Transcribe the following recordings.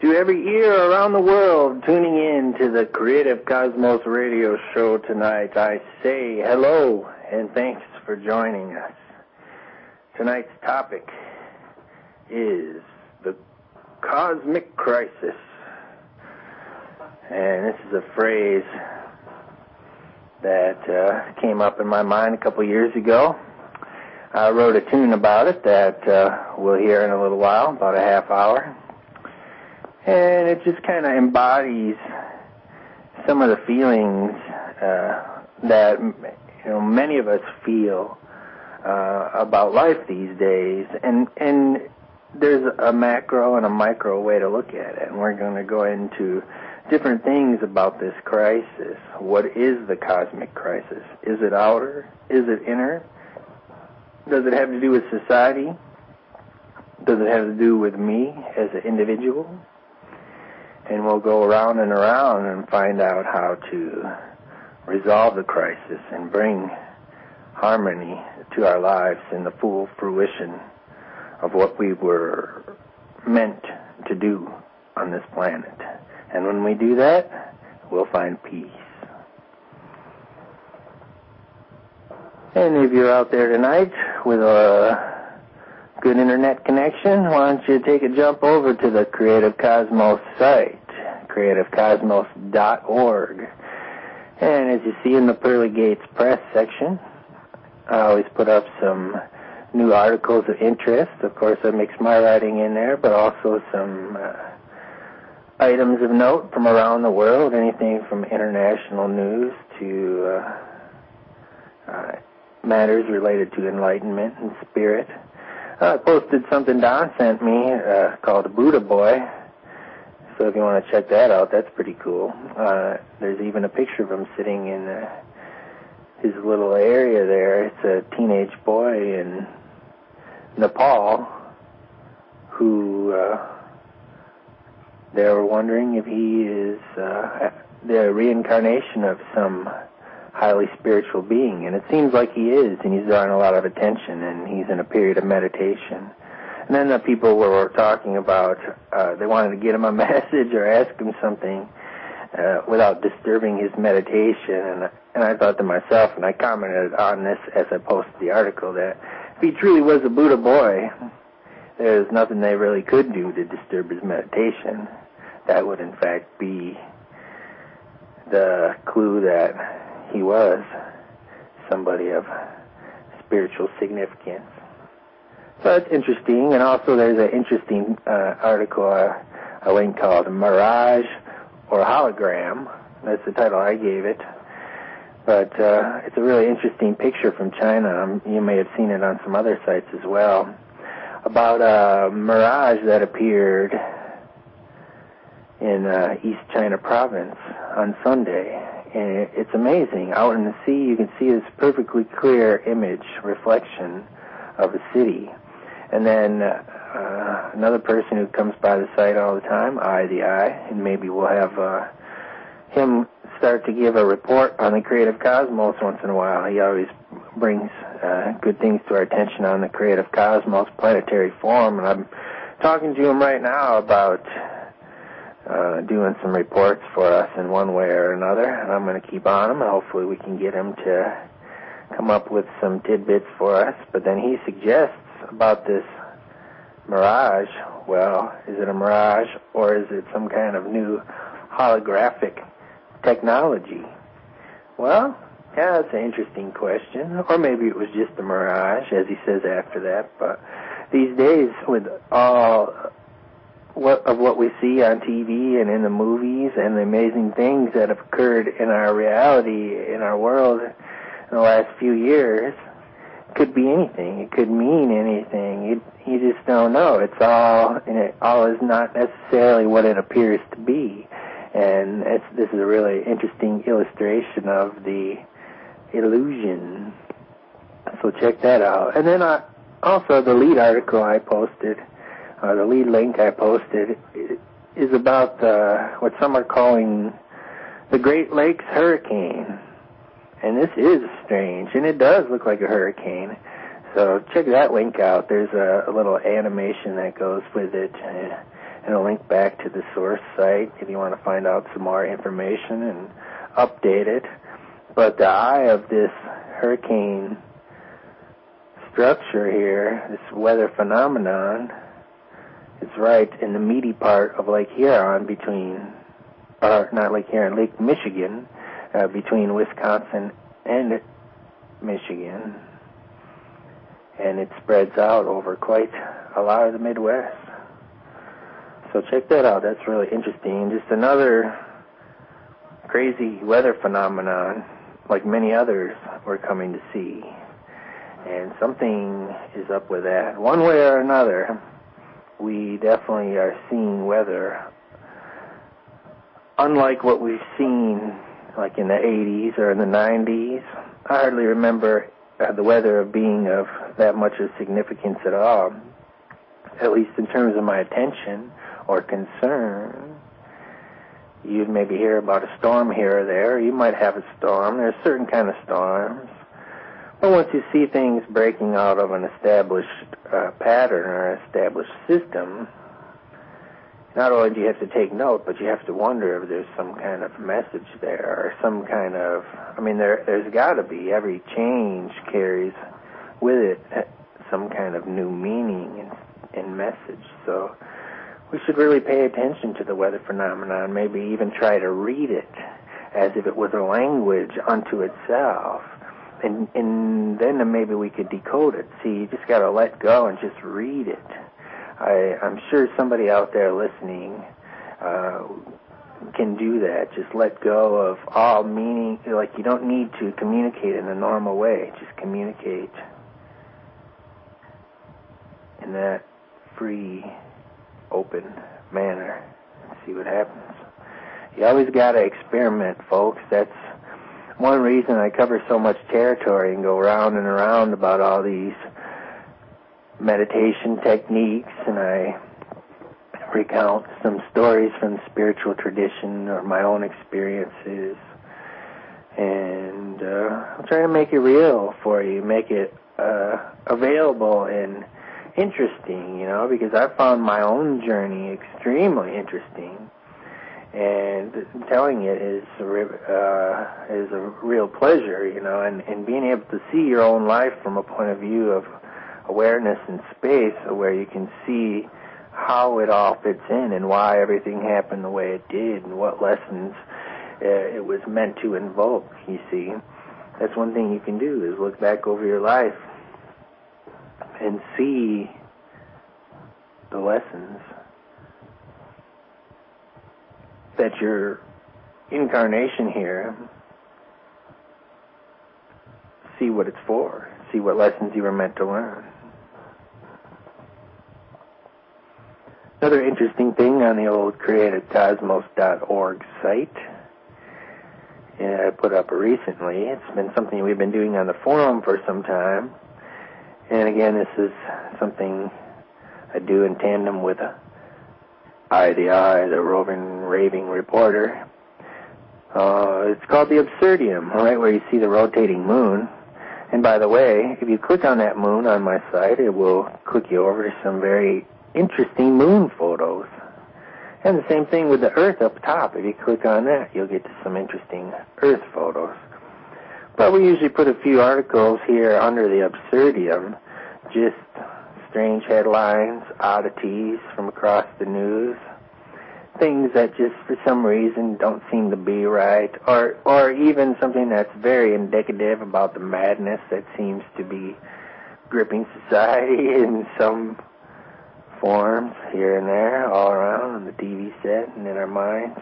To every ear around the world tuning in to the Creative Cosmos radio show tonight, I say hello and thanks for joining us. Tonight's topic is the cosmic crisis. And this is a phrase that came up in my mind a couple years ago. I wrote a tune about it that we'll hear in a little while, about a half hour. And it just kind of embodies some of the feelings that many of us feel about life these days. And there's a macro and a micro way to look at it. And we're going to go into different things about this crisis. What is the cosmic crisis? Is it outer? Is it inner? Does it have to do with society? Does it have to do with me as an individual? And we'll go around and find out how to resolve the crisis and bring harmony to our lives in the full fruition of what we were meant to do on this planet. And when we do that, we'll find peace. And if you're out there tonight with a good internet connection, why don't you take a jump over to the Creative Cosmos site, creativecosmos.org. And as you see in the Pearly Gates Press section, I always put up some new articles of interest. Of course, I mix my writing in there, but also some items of note from around the world, anything from international news to matters related to enlightenment and spirit. I posted something Don sent me called Buddha Boy. So if you want to check that out, that's pretty cool. There's even a picture of him sitting in his little area there. It's a teenage boy in Nepal who they were wondering if he is the reincarnation of some highly spiritual being, and it seems like he is, and he's drawing a lot of attention, and he's in a period of meditation. And then the people were talking about they wanted to get him a message or ask him something without disturbing his meditation, and I thought to myself, and I commented on this as I posted the article, that if he truly was a Buddha boy, there's nothing they really could do to disturb his meditation. That would in fact be the clue that he was somebody of spiritual significance. So it's interesting, and also there's an interesting article I linked called Mirage or Hologram. That's the title I gave it. But it's a really interesting picture from China. You may have seen it on some other sites as well, about a mirage that appeared in East China province on Sunday. And it's amazing. Out in the sea, you can see this perfectly clear image, reflection of a city. And then another person who comes by the site all the time, Eye the Eye, and maybe we'll have him start to give a report on the Creative Cosmos once in a while. He always brings good things to our attention on the Creative Cosmos Planetary Forum, and I'm talking to him right now about doing some reports for us in one way or another, and I'm going to keep on him, and hopefully we can get him to come up with some tidbits for us. But then he suggests about this mirage. Well, is it a mirage, or is it some kind of new holographic technology? Well, yeah, that's an interesting question. Or maybe it was just a mirage, as he says after that. But these days, with all what we see on TV and in the movies and the amazing things that have occurred in our reality, in our world in the last few years, it could be anything. It could mean anything. You just don't know. It's all is not necessarily what it appears to be. And this is a really interesting illustration of the illusion. So check that out. And then also the lead article I posted, the lead link I posted, is about what some are calling the Great Lakes Hurricane. And this is strange, and it does look like a hurricane. So check that link out. There's a little animation that goes with it. and a link back to the source site if you want to find out some more information and update it. But the eye of this hurricane structure here, this weather phenomenon, is right in the meaty part of Lake Huron Lake Michigan, between Wisconsin and Michigan. And it spreads out over quite a lot of the Midwest. So check that out. That's really interesting. Just another crazy weather phenomenon, like many others we're coming to see. And something is up with that. One way or another, we definitely are seeing weather unlike what we've seen like in the 80s or in the 90s. I hardly remember the weather being of that much of significance at all, at least in terms of my attention or concern. You'd maybe hear about a storm here or there. You might have a storm. There's certain kind of storms. But once you see things breaking out of an established pattern or established system, not only do you have to take note, but you have to wonder if there's some kind of message there or some kind of, there's got to be. Every change carries with it some kind of new meaning and message. So we should really pay attention to the weather phenomenon, maybe even try to read it as if it was a language unto itself. And then maybe we could decode it. See, you just got to let go and just read it. I'm sure somebody out there listening can do that. Just let go of all meaning. Like, you don't need to communicate in a normal way. Just communicate in that free, open manner and see what happens. You always got to experiment, folks. That's one reason I cover so much territory and go round and around about all these meditation techniques, and I recount some stories from the spiritual tradition or my own experiences, and I'm trying to make it real for you, make it available and interesting, because I found my own journey extremely interesting, and telling it is a real pleasure, and being able to see your own life from a point of view of awareness and space, where you can see how it all fits in and why everything happened the way it did and what lessons it was meant to invoke, you see. That's one thing you can do, is look back over your life and see the lessons that your incarnation here, see what it's for, see what lessons you were meant to learn. Another interesting thing on the old creativecosmos.org site, I put up recently, it's been something we've been doing on the forum for some time, and again, this is something I do in tandem with the roving, raving reporter. It's called the Absurdium, right where you see the rotating moon. And by the way, if you click on that moon on my site, it will click you over to some very interesting moon photos. And the same thing with the Earth up top. If you click on that, you'll get to some interesting Earth photos. But we usually put a few articles here under the Absurdium, just strange headlines, oddities from across the news, things that just for some reason don't seem to be right, or even something that's very indicative about the madness that seems to be gripping society in some forms here and there, all around on the TV set and in our minds.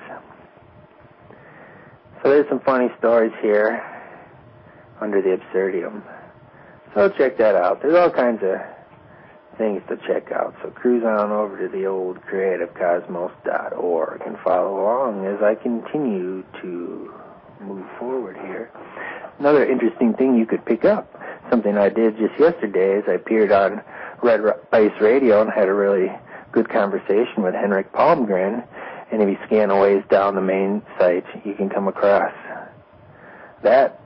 So there's some funny stories here under the Absurdium. So check that out. There's all kinds of things to check out. So cruise on over to the old creativecosmos.org and follow along as I continue to move forward here. Another interesting thing you could pick up, something I did just yesterday, is I appeared on Red Ice Radio and had a really good conversation with Henrik Palmgren, and if you scan a ways down the main site, you can come across that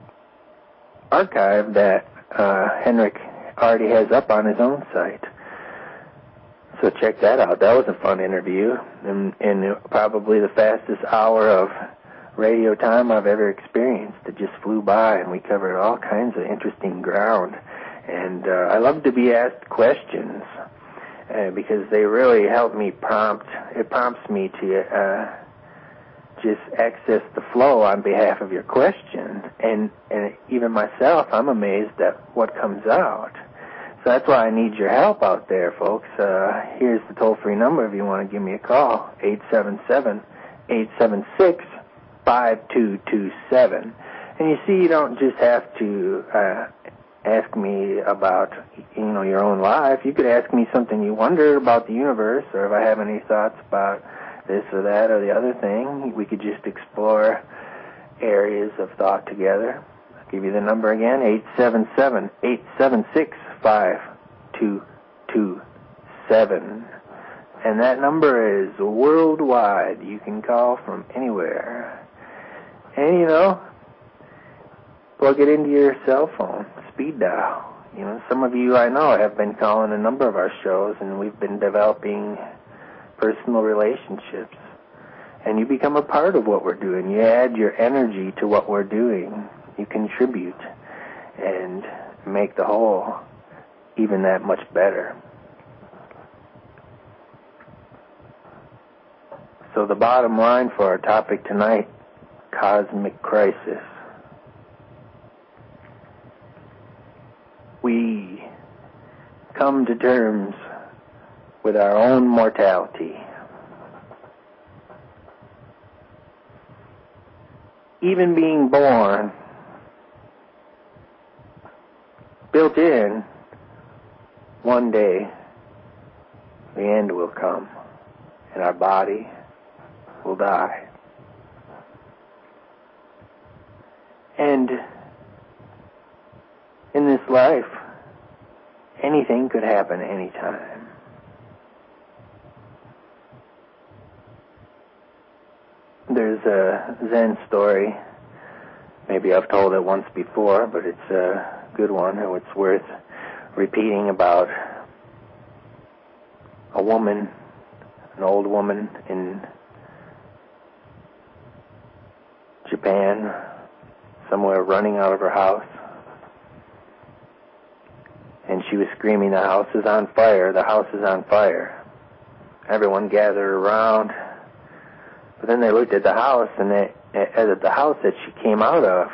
archive that Henrik already has up on his own site. So check that out. That was a fun interview, and probably the fastest hour of radio time I've ever experienced. It just flew by, and we covered all kinds of interesting ground. And I love to be asked questions because they really help me It prompts me to just access the flow on behalf of your question. And even myself, I'm amazed at what comes out. So that's why I need your help out there, folks. Here's the toll-free number if you want to give me a call, 877-876-5227. And you see, you don't just have to ask me about, your own life. You could ask me something you wonder about the universe, or if I have any thoughts about this or that or the other thing. We could just explore areas of thought together. I'll give you the number again, 877-876-5227. And that number is worldwide. You can call from anywhere. And, plug it into your cell phone, speed dial. Some of you I know have been calling a number of our shows, and we've been developing personal relationships. And you become a part of what we're doing. You add your energy to what we're doing. You contribute and make the whole even that much better. So the bottom line for our topic tonight, cosmic crisis. We come to terms with our own mortality. Even being born, built in, one day the end will come and our body will die. And in this life, anything could happen anytime. There's a Zen story, maybe I've told it once before, but it's a good one, and it's worth repeating, about a woman, an old woman in Japan, somewhere running out of her house. And she was screaming, "The house is on fire, the house is on fire." Everyone gathered around. But then they looked at the house, and at the house that she came out of.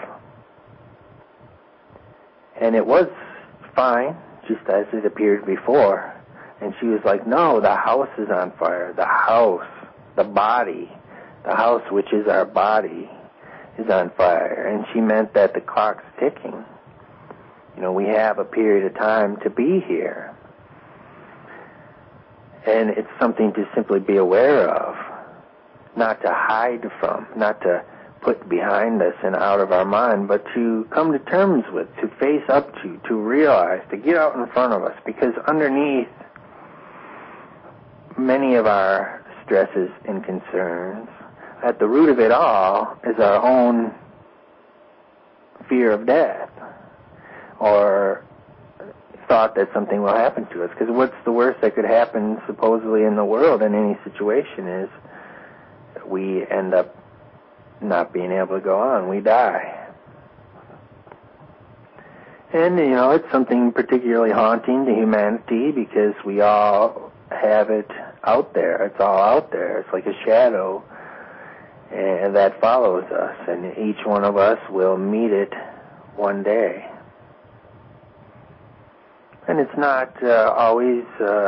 And it was fine, just as it appeared before. And she was like, "No, the house is on fire. The house, the body, the house which is our body is on fire." And she meant that the clock's ticking. We have a period of time to be here. And it's something to simply be aware of, not to hide from, not to put behind us and out of our mind, but to come to terms with, to face up to realize, to get out in front of us. Because underneath many of our stresses and concerns, at the root of it all is our own fear of death, or thought that something will happen to us. Because what's the worst that could happen supposedly in the world in any situation is we end up not being able to go on. We die. And, it's something particularly haunting to humanity because we all have it out there. It's all out there. It's like a shadow and that follows us, and each one of us will meet it one day. And it's not always,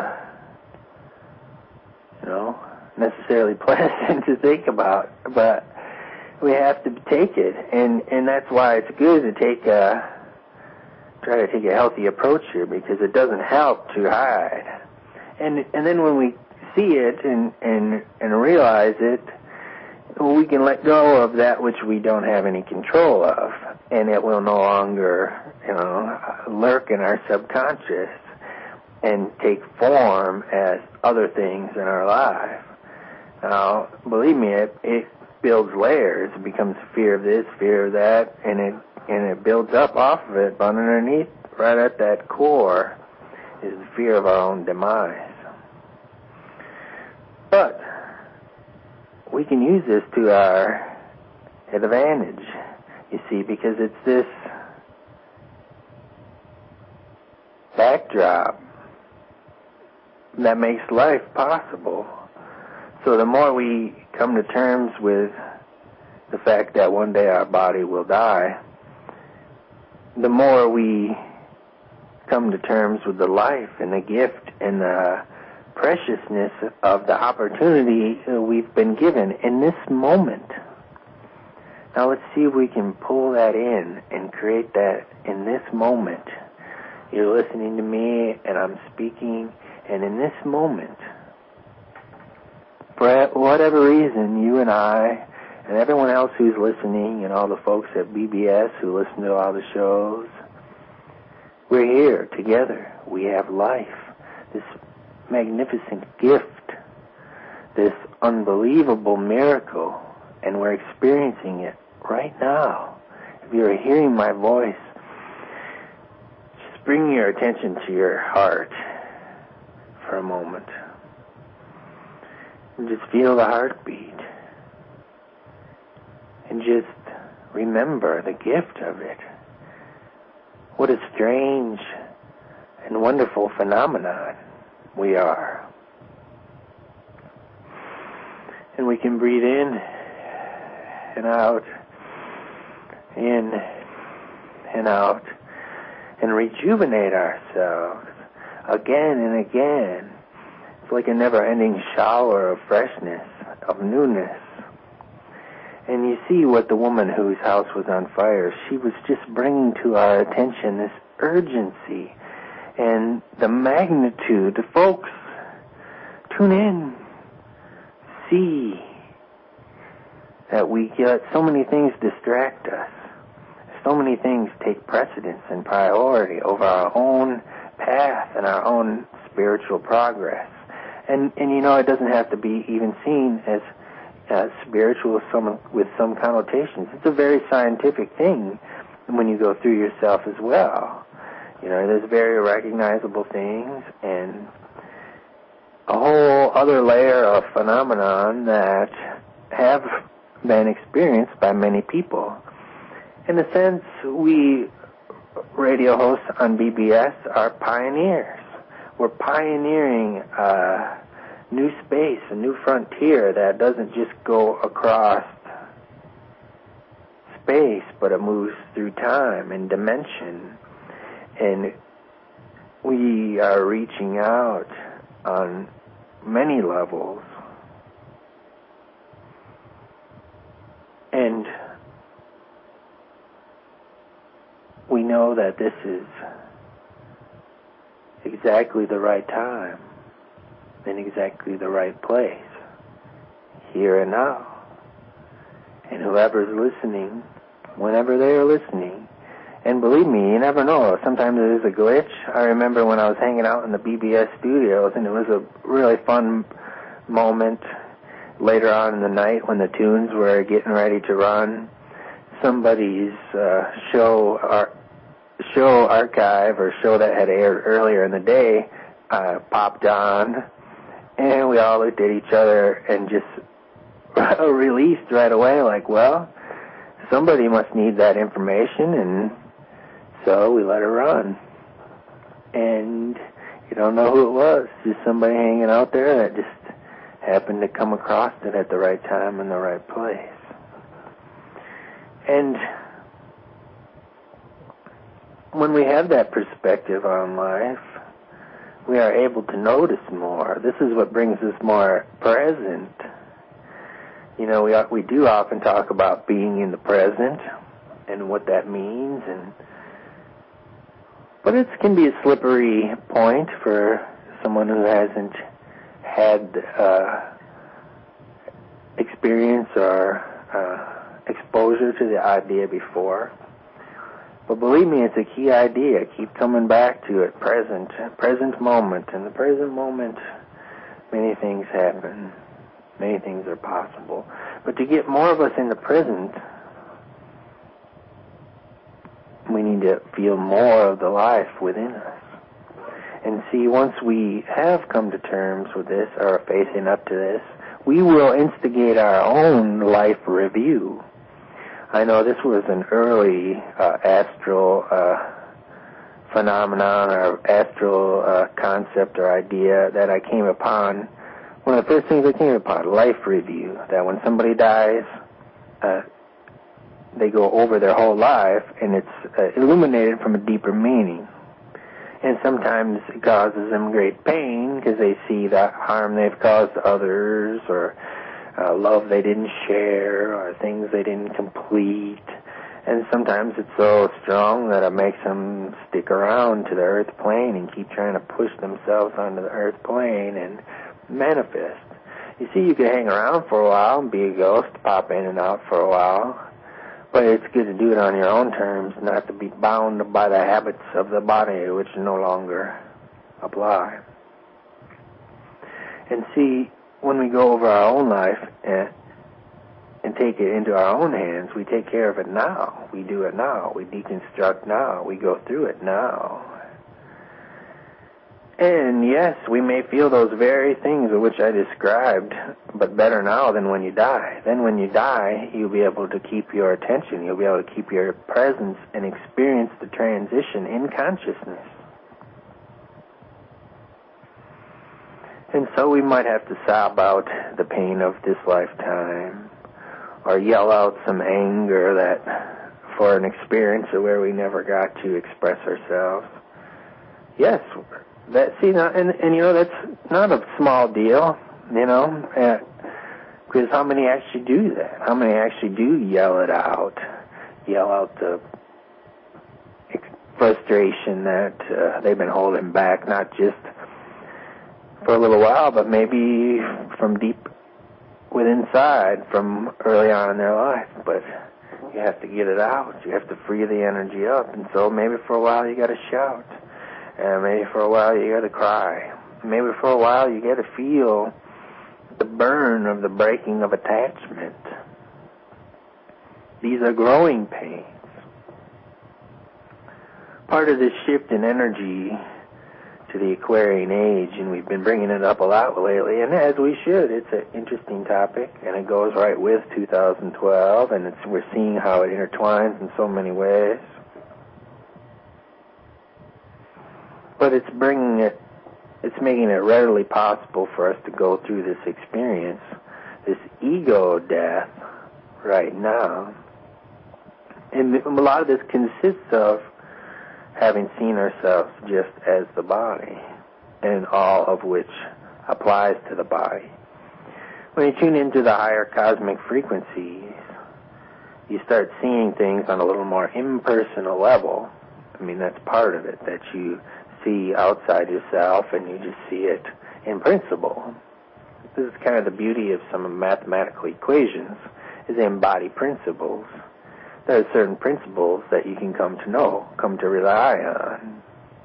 necessarily pleasant to think about, but we have to take it, and that's why it's good to try to take a healthy approach here, because it doesn't help to hide. And then when we see it and realize it, we can let go of that which we don't have any control of, and it will no longer, lurk in our subconscious and take form as other things in our life. Now, believe me, it builds layers. It becomes fear of this, fear of that, and it builds up off of it. But underneath, right at that core, is the fear of our own demise. But we can use this to our advantage, you see, because it's this backdrop that makes life possible. So the more we come to terms with the fact that one day our body will die, the more we come to terms with the life and the gift and the preciousness of the opportunity we've been given in this moment. Now let's see if we can pull that in and create that in this moment. You're listening to me and I'm speaking, and in this moment, for whatever reason, you and I and everyone else who's listening and all the folks at BBS who listen to all the shows, we're here together. We have life, this magnificent gift, this unbelievable miracle, and we're experiencing it right now. If you're hearing my voice, just bring your attention to your heart for a moment. And just feel the heartbeat. And just remember the gift of it. What a strange and wonderful phenomenon we are. And we can breathe in and out, in and out, and rejuvenate ourselves again and again. It's like a never-ending shower of freshness, of newness. And you see what the woman whose house was on fire, she was just bringing to our attention this urgency and the magnitude. Folks, tune in. See that we get so many things distract us. So many things take precedence and priority over our own path and our own spiritual progress. And you know, it doesn't have to be even seen as spiritual with some connotations. It's a very scientific thing when you go through yourself as well. You know, there's very recognizable things and a whole other layer of phenomenon that have been experienced by many people. In a sense, we radio hosts on BBS are pioneers. We're pioneering new space, a new frontier that doesn't just go across space, but it moves through time and dimension. And we are reaching out on many levels. And we know that this is exactly the right time in exactly the right place, here and now. And whoever's listening, whenever they are listening, and believe me, you never know, sometimes it is a glitch. I remember when I was hanging out in the BBS studios, and it was a really fun moment later on in the night when the tunes were getting ready to run. Somebody's show archive or show that had aired earlier in the day popped on, and we all looked at each other and just released right away like, well, somebody must need that information, and so we let it run. And you don't know who it was, just somebody hanging out there that just happened to come across it at the right time in the right place. And when we have that perspective on life, we are able to notice more. This is what brings us more present. You know, we do often talk about being in the present and what that means, but it can be a slippery point for someone who hasn't had experience or exposure to the idea before. But believe me, it's a key idea. Keep coming back to it. Present moment. In the present moment, many things happen. Many things are possible. But to get more of us in the present, we need to feel more of the life within us. And see, once we have come to terms with this, or are facing up to this, we will instigate our own life review. I know this was an early astral phenomenon or astral concept or idea that I came upon. One of the first things I came upon, life review, that when somebody dies, they go over their whole life, and it's illuminated from a deeper meaning. And sometimes it causes them great pain because they see the harm they've caused to others, or love they didn't share, or things they didn't complete. And sometimes it's so strong that it makes them stick around to the earth plane and keep trying to push themselves onto the earth plane and manifest. You see, you can hang around for a while and be a ghost, pop in and out for a while, but it's good to do it on your own terms, not to be bound by the habits of the body which no longer apply. And see, when we go over our own life and take it into our own hands, we take care of it now. We do it now. We deconstruct now. We go through it now. And yes, we may feel those very things of which I described, but better now than when you die. Then when you die, you'll be able to keep your attention. You'll be able to keep your presence and experience the transition in consciousness. And so we might have to sob out the pain of this lifetime, or yell out some anger that for an experience where we never got to express ourselves. Yes, that's not a small deal, because how many actually do that? How many actually do yell out the frustration that they've been holding back, not just for a little while, but maybe from deep within inside, from early on in their life. But you have to get it out. You have to free the energy up. And so maybe for a while you got to shout. And maybe for a while you got to cry. Maybe for a while you got to feel the burn of the breaking of attachment. These are growing pains. Part of this shift in energy to the Aquarian age, and we've been bringing it up a lot lately, and as we should. It's an interesting topic, and it goes right with 2012, and we're seeing how it intertwines in so many ways. But it's making it readily possible for us to go through this experience, this ego death right now. And a lot of this consists of having seen ourselves just as the body, and all of which applies to the body. When you tune into the higher cosmic frequencies, you start seeing things on a little more impersonal level. I mean, that's part of it, that you see outside yourself and you just see it in principle. This is kind of the beauty of some mathematical equations, is they embody principles. There are certain principles that you can come to know, come to rely on.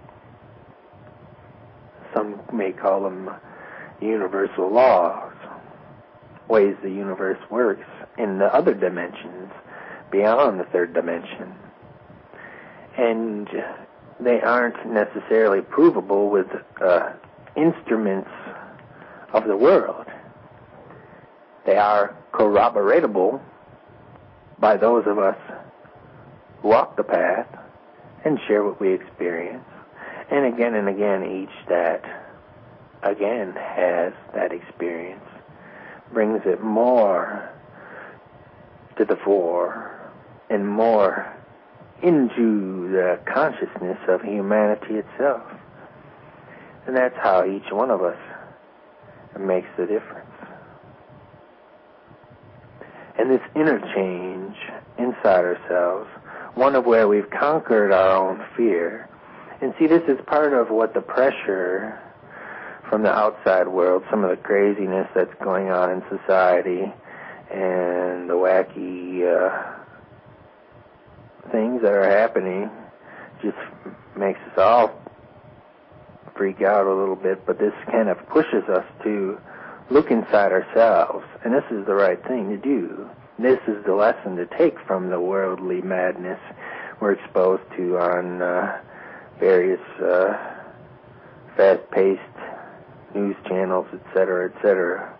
Some may call them universal laws, ways the universe works in the other dimensions, beyond the third dimension. And they aren't necessarily provable with instruments of the world. They are corroboratable by those of us who walk the path and share what we experience. And again, each that, again, has that experience brings it more to the fore and more into the consciousness of humanity itself. And that's how each one of us makes the difference. And this interchange inside ourselves, one of where we've conquered our own fear. And see, this is part of what the pressure from the outside world, some of the craziness that's going on in society, and the wacky things that are happening, just makes us all freak out a little bit. But this kind of pushes us to look inside ourselves, and this is the right thing to do. This is the lesson to take from the worldly madness we're exposed to on various fast-paced news channels, etc., etc.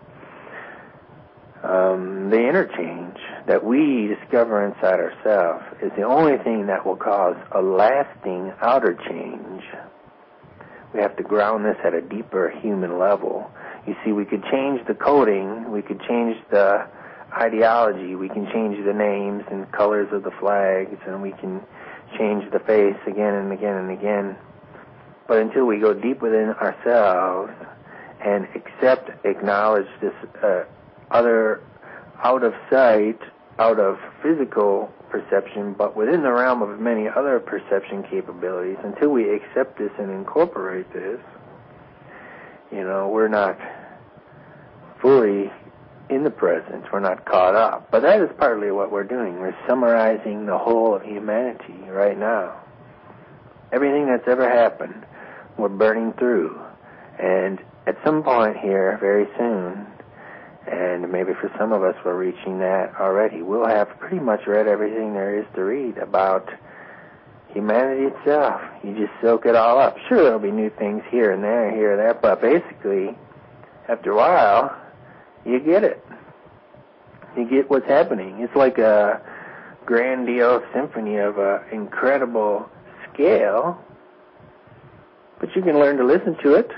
The interchange that we discover inside ourselves is the only thing that will cause a lasting outer change. We have to ground this at a deeper human level. You see, we could change the coding, we could change the ideology, we can change the names and colors of the flags, and we can change the face again and again and again. But until we go deep within ourselves and accept, acknowledge this other out of sight, out of physical perception, but within the realm of many other perception capabilities, until we accept this and incorporate this, we're not fully in the present. We're not caught up. But that is partly what we're doing. We're summarizing the whole of humanity right now. Everything that's ever happened, we're burning through. And at some point here, very soon, and maybe for some of us we're reaching that already, we'll have pretty much read everything there is to read about humanity itself. You just soak it all up. Sure, there'll be new things here and there, but basically, after a while, you get it. You get what's happening. It's like a grandiose symphony of an incredible scale, but you can learn to listen to it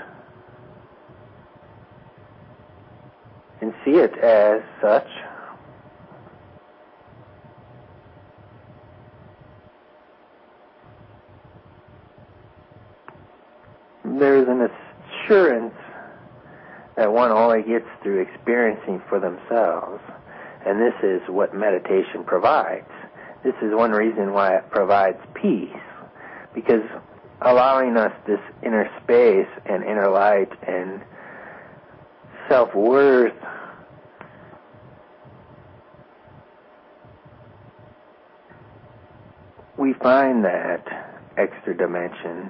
and see it as such. There's an assurance that one only gets through experiencing for themselves, and this is what meditation provides. This is one reason why it provides peace, because allowing us this inner space and inner light and self-worth we find that extra dimension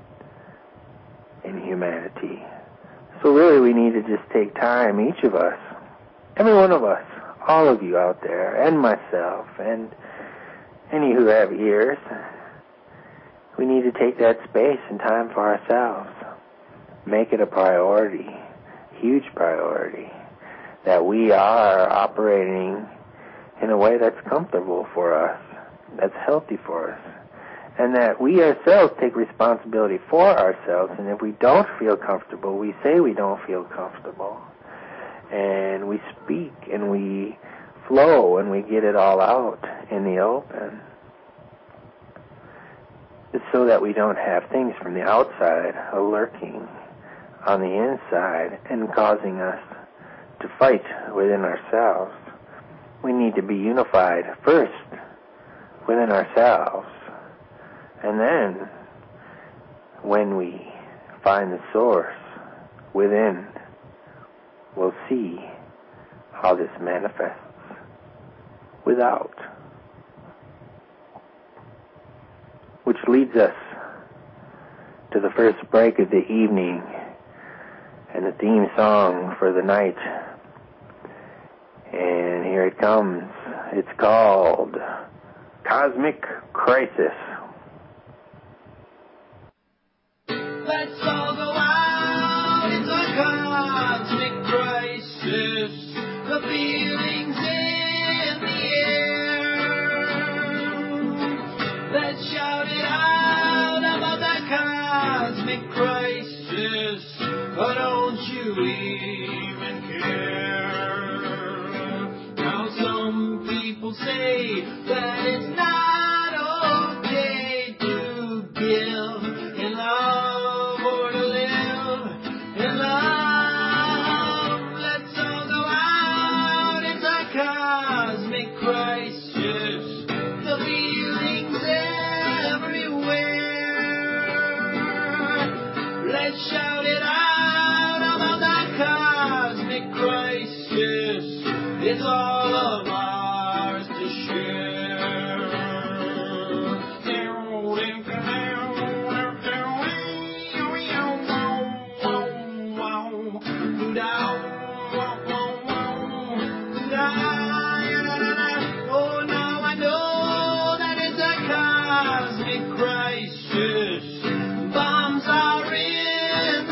in humanity. So really we need to just take time, each of us, every one of us, all of you out there, and myself, and any who have ears, we need to take that space and time for ourselves. Make it a priority, huge priority, that we are operating in a way that's comfortable for us, that's healthy for us, and that we ourselves take responsibility for ourselves, and if we don't feel comfortable, we say we don't feel comfortable, and we speak, and we flow, and we get it all out in the open. It's so that we don't have things from the outside lurking on the inside and causing us to fight within ourselves. We need to be unified first within ourselves, and then when we find the source within, we'll see how this manifests without. Which leads us to the first break of the evening and the theme song for the night. And here it comes. It's called Cosmic Crisis. Let's all go out in the cosmic crisis. The feelings in the air. Let's shout it out about that cosmic crisis. Oh, don't you even care? Now some people say that it's not okay to give in love or to live in love. Let's all go out in the cosmic crisis. The feelings everywhere. Let's shout it out about that cosmic crisis. It's all of ours to share. Oh, now I know that it's a cosmic crisis. Bombs are in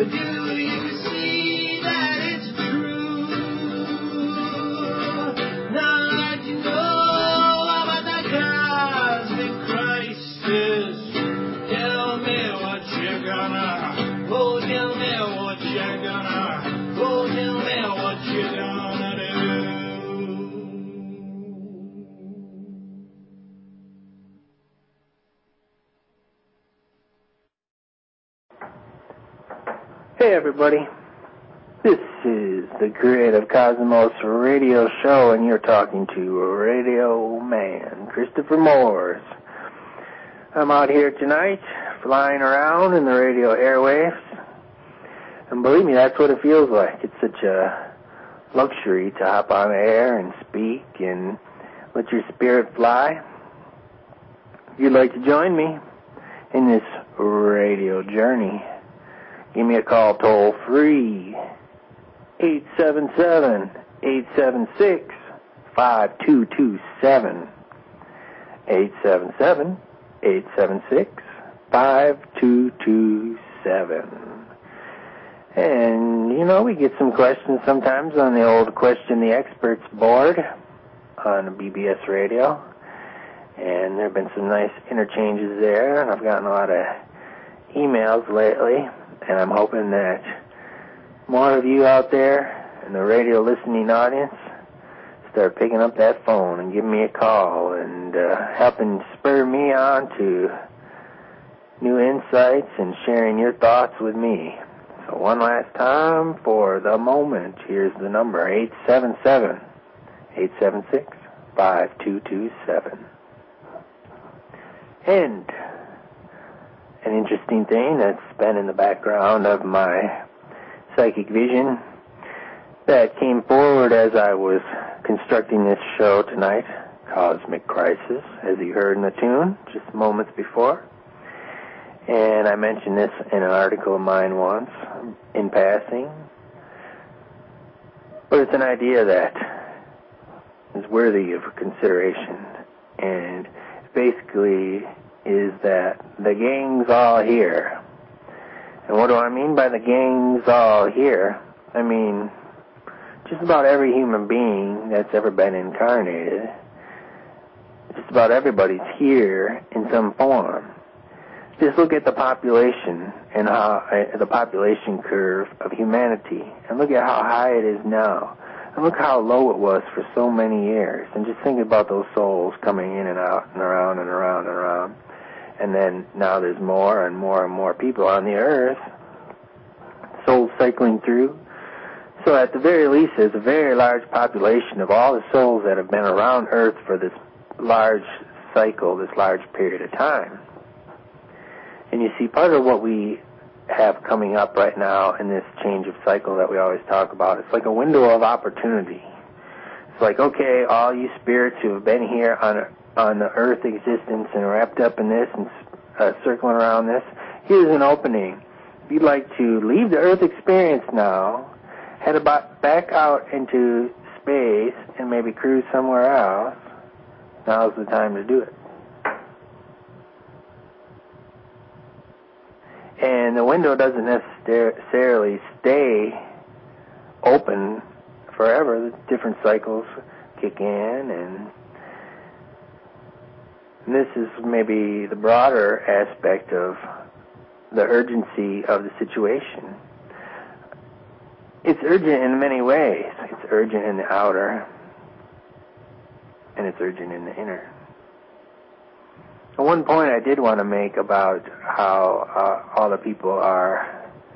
But do you see that it's true? Now that you know about the cosmic crisis, tell me what you're gonna, oh, tell me what you're gonna, oh, tell me what you're gonna do. Hey everybody, this is the Creative Cosmos Radio Show, and you're talking to Radio Man Christopher Morse. I'm out here tonight, flying around in the radio airwaves, and believe me, that's what it feels like. It's such a luxury to hop on air and speak and let your spirit fly. If you'd like to join me in this radio journey, give me a call toll free, 877-876-5227, 877-876-5227. And, you know, we get some questions sometimes on the old Question the Experts board on BBS Radio, and there have been some nice interchanges there, and I've gotten a lot of emails lately. And I'm hoping that more of you out there in the radio listening audience start picking up that phone and giving me a call and helping spur me on to new insights and sharing your thoughts with me. So one last time for the moment, here's the number, 877-876-5227. And an interesting thing that's been in the background of my psychic vision that came forward as I was constructing this show tonight, Cosmic Crisis, as you heard in the tune just moments before. And I mentioned this in an article of mine once, in passing. But it's an idea that is worthy of consideration. And basically is that the gang's all here. And what do I mean by the gang's all here? I mean, just about every human being that's ever been incarnated, just about everybody's here in some form. Just look at the population and how the population curve of humanity, and look at how high it is now, and look how low it was for so many years. And just think about those souls coming in and out and around and around and around. And then now there's more and more and more people on the earth, souls cycling through. So at the very least, there's a very large population of all the souls that have been around earth for this large cycle, this large period of time. And you see, part of what we have coming up right now in this change of cycle that we always talk about, it's like a window of opportunity. It's like, okay, all you spirits who have been here on the earth existence and wrapped up in this and circling around this, here's an opening. If you'd like to leave the earth experience now, head back out into space and maybe cruise somewhere else, now's the time to do it. And the window doesn't necessarily stay open forever. The different cycles kick in, and this is maybe the broader aspect of the urgency of the situation. It's urgent in many ways. It's urgent in the outer, and it's urgent in the inner. One point I did want to make about how all the people are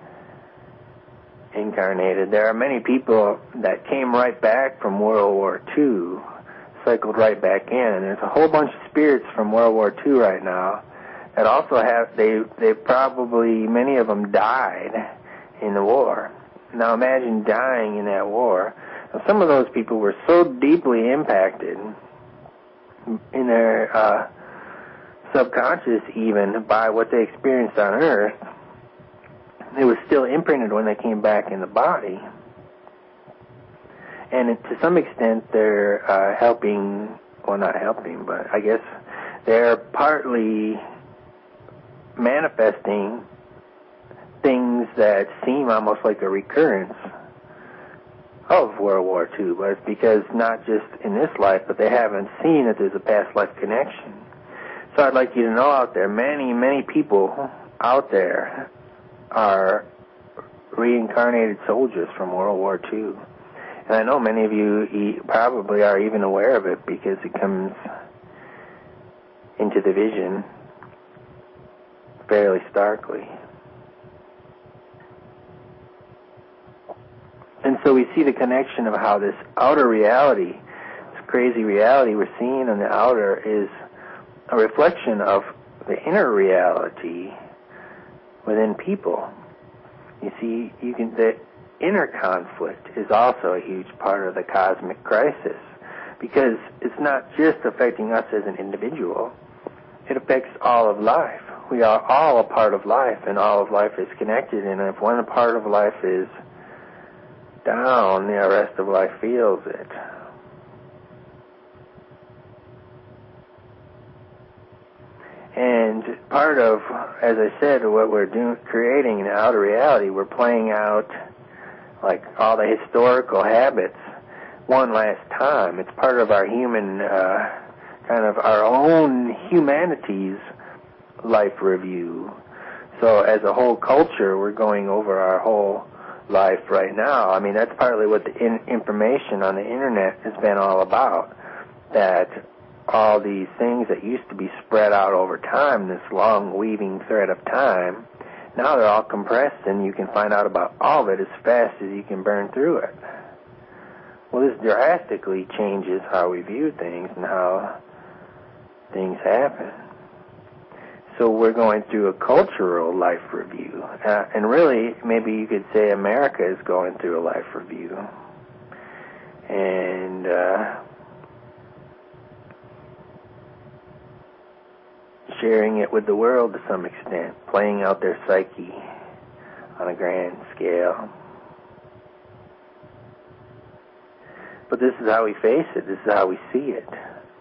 incarnated. There are many people that came right back from World War II, cycled right back in, and there's a whole bunch of spirits from World War II right now that also have, they probably, many of them died in the war. Now imagine dying in that war. Now, some of those people were so deeply impacted in their subconscious even by what they experienced on Earth. It was still imprinted when they came back in the body. And to some extent they're helping, well, not helping, but I guess they're partly manifesting things that seem almost like a recurrence of World War II, but it's because not just in this life, but they haven't seen that there's a past life connection. So I'd like you to know out there, many, many people out there are reincarnated soldiers from World War II. And I know many of you probably are even aware of it because it comes into the vision fairly starkly. And so we see the connection of how this outer reality, this crazy reality we're seeing on the outer, is a reflection of the inner reality within people. You see, the inner conflict is also a huge part of the cosmic crisis because it's not just affecting us as an individual, it affects all of life. We are all a part of life, and all of life is connected, and if one part of life is down, the rest of life feels it. And part of, as I said, what we're doing, creating in the outer reality, we're playing out like all the historical habits one last time. It's part of our human, kind of our own humanity's life review. So as a whole culture, we're going over our whole life right now. I mean, that's partly what the information on the internet has been all about, that all these things that used to be spread out over time, this long weaving thread of time, now they're all compressed and you can find out about all of it as fast as you can burn through it. Well, this drastically changes how we view things and how things happen. So we're going through a cultural life review. And really, maybe you could say America is going through a life review. And sharing it with the world to some extent, playing out their psyche on a grand scale. But this is how we face it. This is how we see it.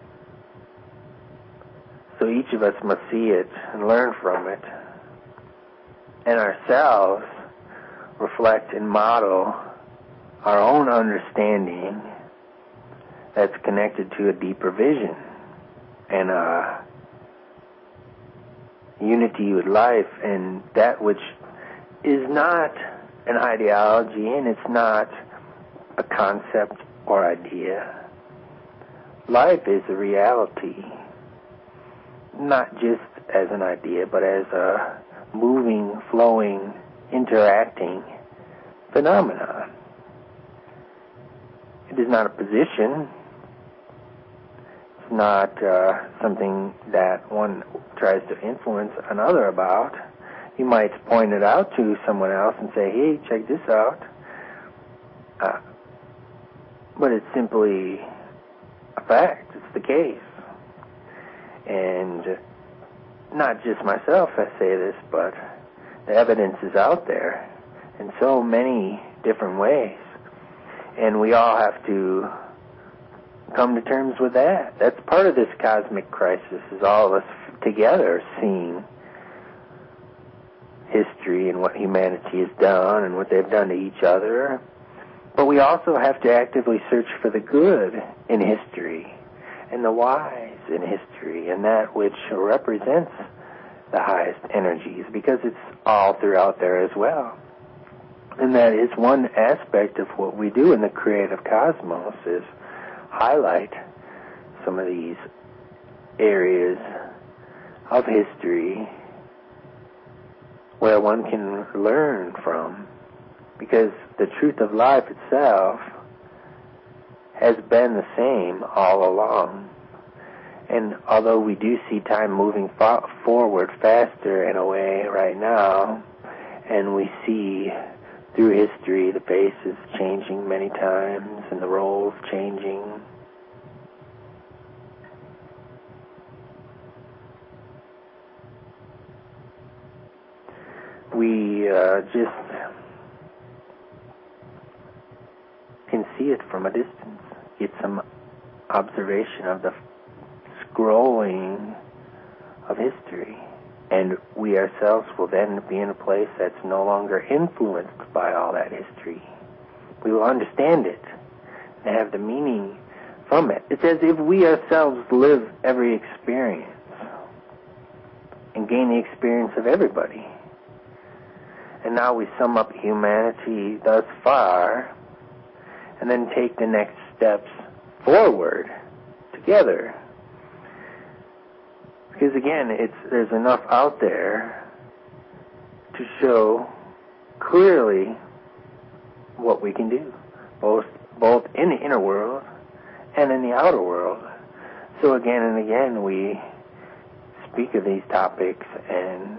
So each of us must see it and learn from it, and ourselves reflect and model our own understanding that's connected to a deeper vision and a unity with life, and that which is not an ideology and it's not a concept or idea. Life is a reality, not just as an idea, but as a moving, flowing, interacting phenomenon. It is not a position. It's not something that one tries to influence another about. You might point it out to someone else and say, hey, check this out. But it's simply a fact. It's the case. And not just myself I say this, but the evidence is out there in so many different ways. And we all have to come to terms with that. That's part of this cosmic crisis, is all of us together seeing history and what humanity has done and what they've done to each other. But we also have to actively search for the good in history and the wise in history and that which represents the highest energies, because it's all throughout there as well. And that is one aspect of what we do in the creative cosmos, is highlight some of these areas of history where one can learn from, because the truth of life itself has been the same all along. And although we do see time moving forward faster in a way right now, and we see through history the faces changing many times and the roles changing, we just can see it from a distance, get some observation of the scrolling of history. And we ourselves will then be in a place that's no longer influenced by all that history. We will understand it and have the meaning from it. It's as if we ourselves live every experience and gain the experience of everybody. And now we sum up humanity thus far and then take the next steps forward together. Because again, there's enough out there to show clearly what we can do, both in the inner world and in the outer world. So again and again we speak of these topics and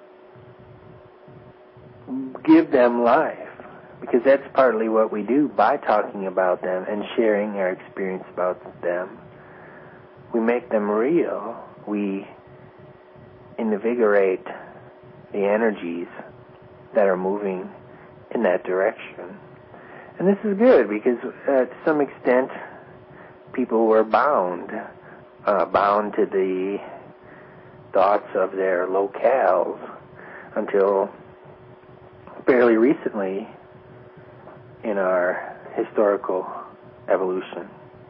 give them life, because that's partly what we do by talking about them and sharing our experience about them. We make them real. We invigorate the energies that are moving in that direction. And this is good because to some extent people were bound to the thoughts of their locales until fairly recently in our historical evolution.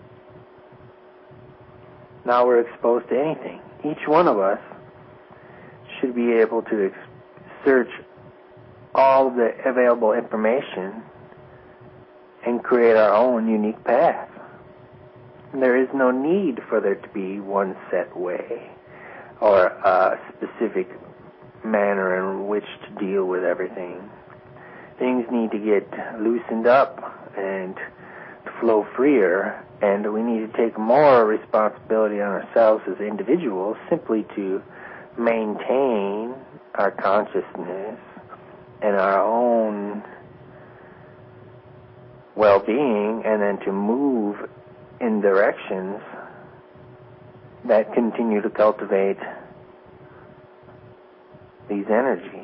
Now we're exposed to anything. Each one of us should be able to search all the available information and create our own unique path. And there is no need for there to be one set way or a specific manner in which to deal with everything. Things need to get loosened up and to flow freer, and we need to take more responsibility on ourselves as individuals simply to maintain our consciousness and our own well-being, and then to move in directions that continue to cultivate these energies.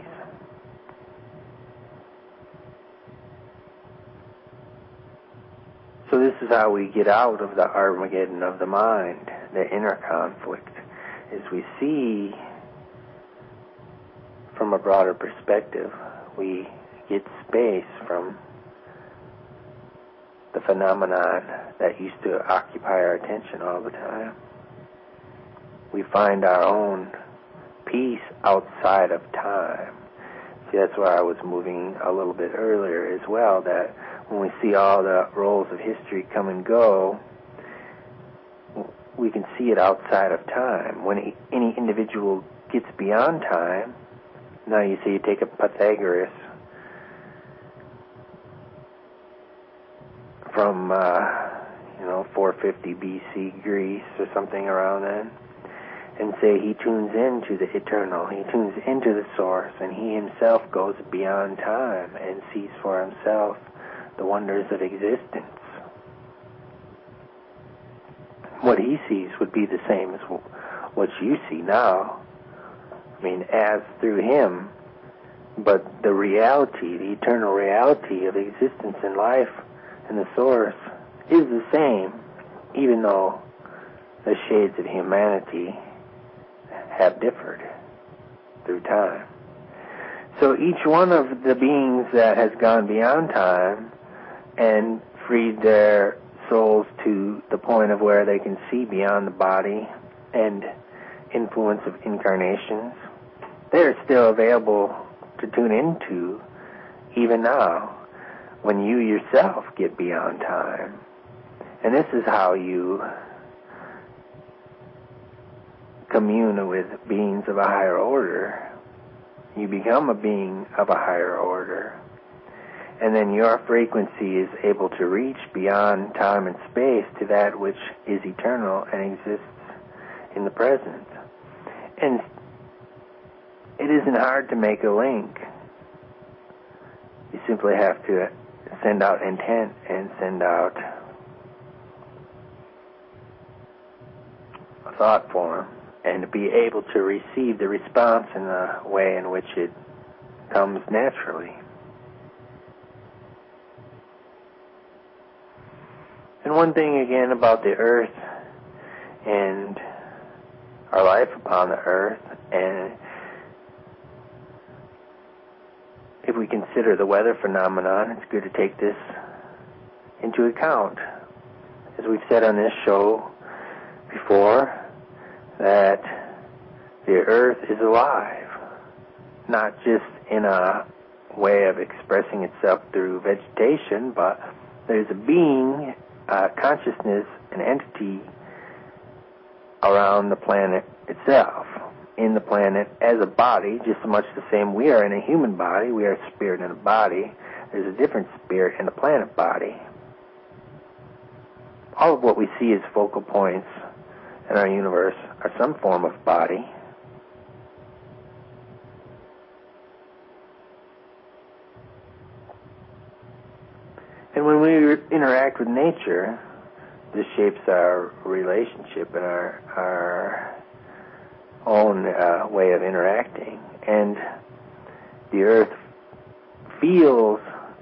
So this is how we get out of the Armageddon of the mind, the inner conflict, is we see from a broader perspective. We get space from the phenomenon that used to occupy our attention all the time. We find our own peace outside of time. See, that's where I was moving a little bit earlier as well, that when we see all the roles of history come and go, we can see it outside of time. When any individual gets beyond time, now you see, you take a Pythagoras from 450 BC Greece or something around then, and say he tunes into the eternal, he tunes into the source, and he himself goes beyond time and sees for himself the wonders of existence. What he sees would be the same as what you see now. I mean, as through him, but the reality, the eternal reality of existence and life and the source is the same, even though the shades of humanity have differed through time. So each one of the beings that has gone beyond time and freed their souls to the point of where they can see beyond the body and influence of incarnations, they're still available to tune into even now when you yourself get beyond time. And this is how you commune with beings of a higher order. You become a being of a higher order. And then your frequency is able to reach beyond time and space to that which is eternal and exists in the present. And it isn't hard to make a link. You simply have to send out intent and send out a thought form, and be able to receive the response in the way in which it comes naturally. And one thing again about the earth and our life upon the earth, and if we consider the weather phenomenon, it's good to take this into account. As we've said on this show before, that the earth is alive, not just in a way of expressing itself through vegetation, but there's a being, consciousness, an entity around the planet itself, in the planet as a body, just as much the same we are in a human body, we are a spirit in a body, there's a different spirit in the planet body. All of what we see as focal points in our universe are some form of body. And when we interact with nature, this shapes our relationship and our own way of interacting. And the earth feels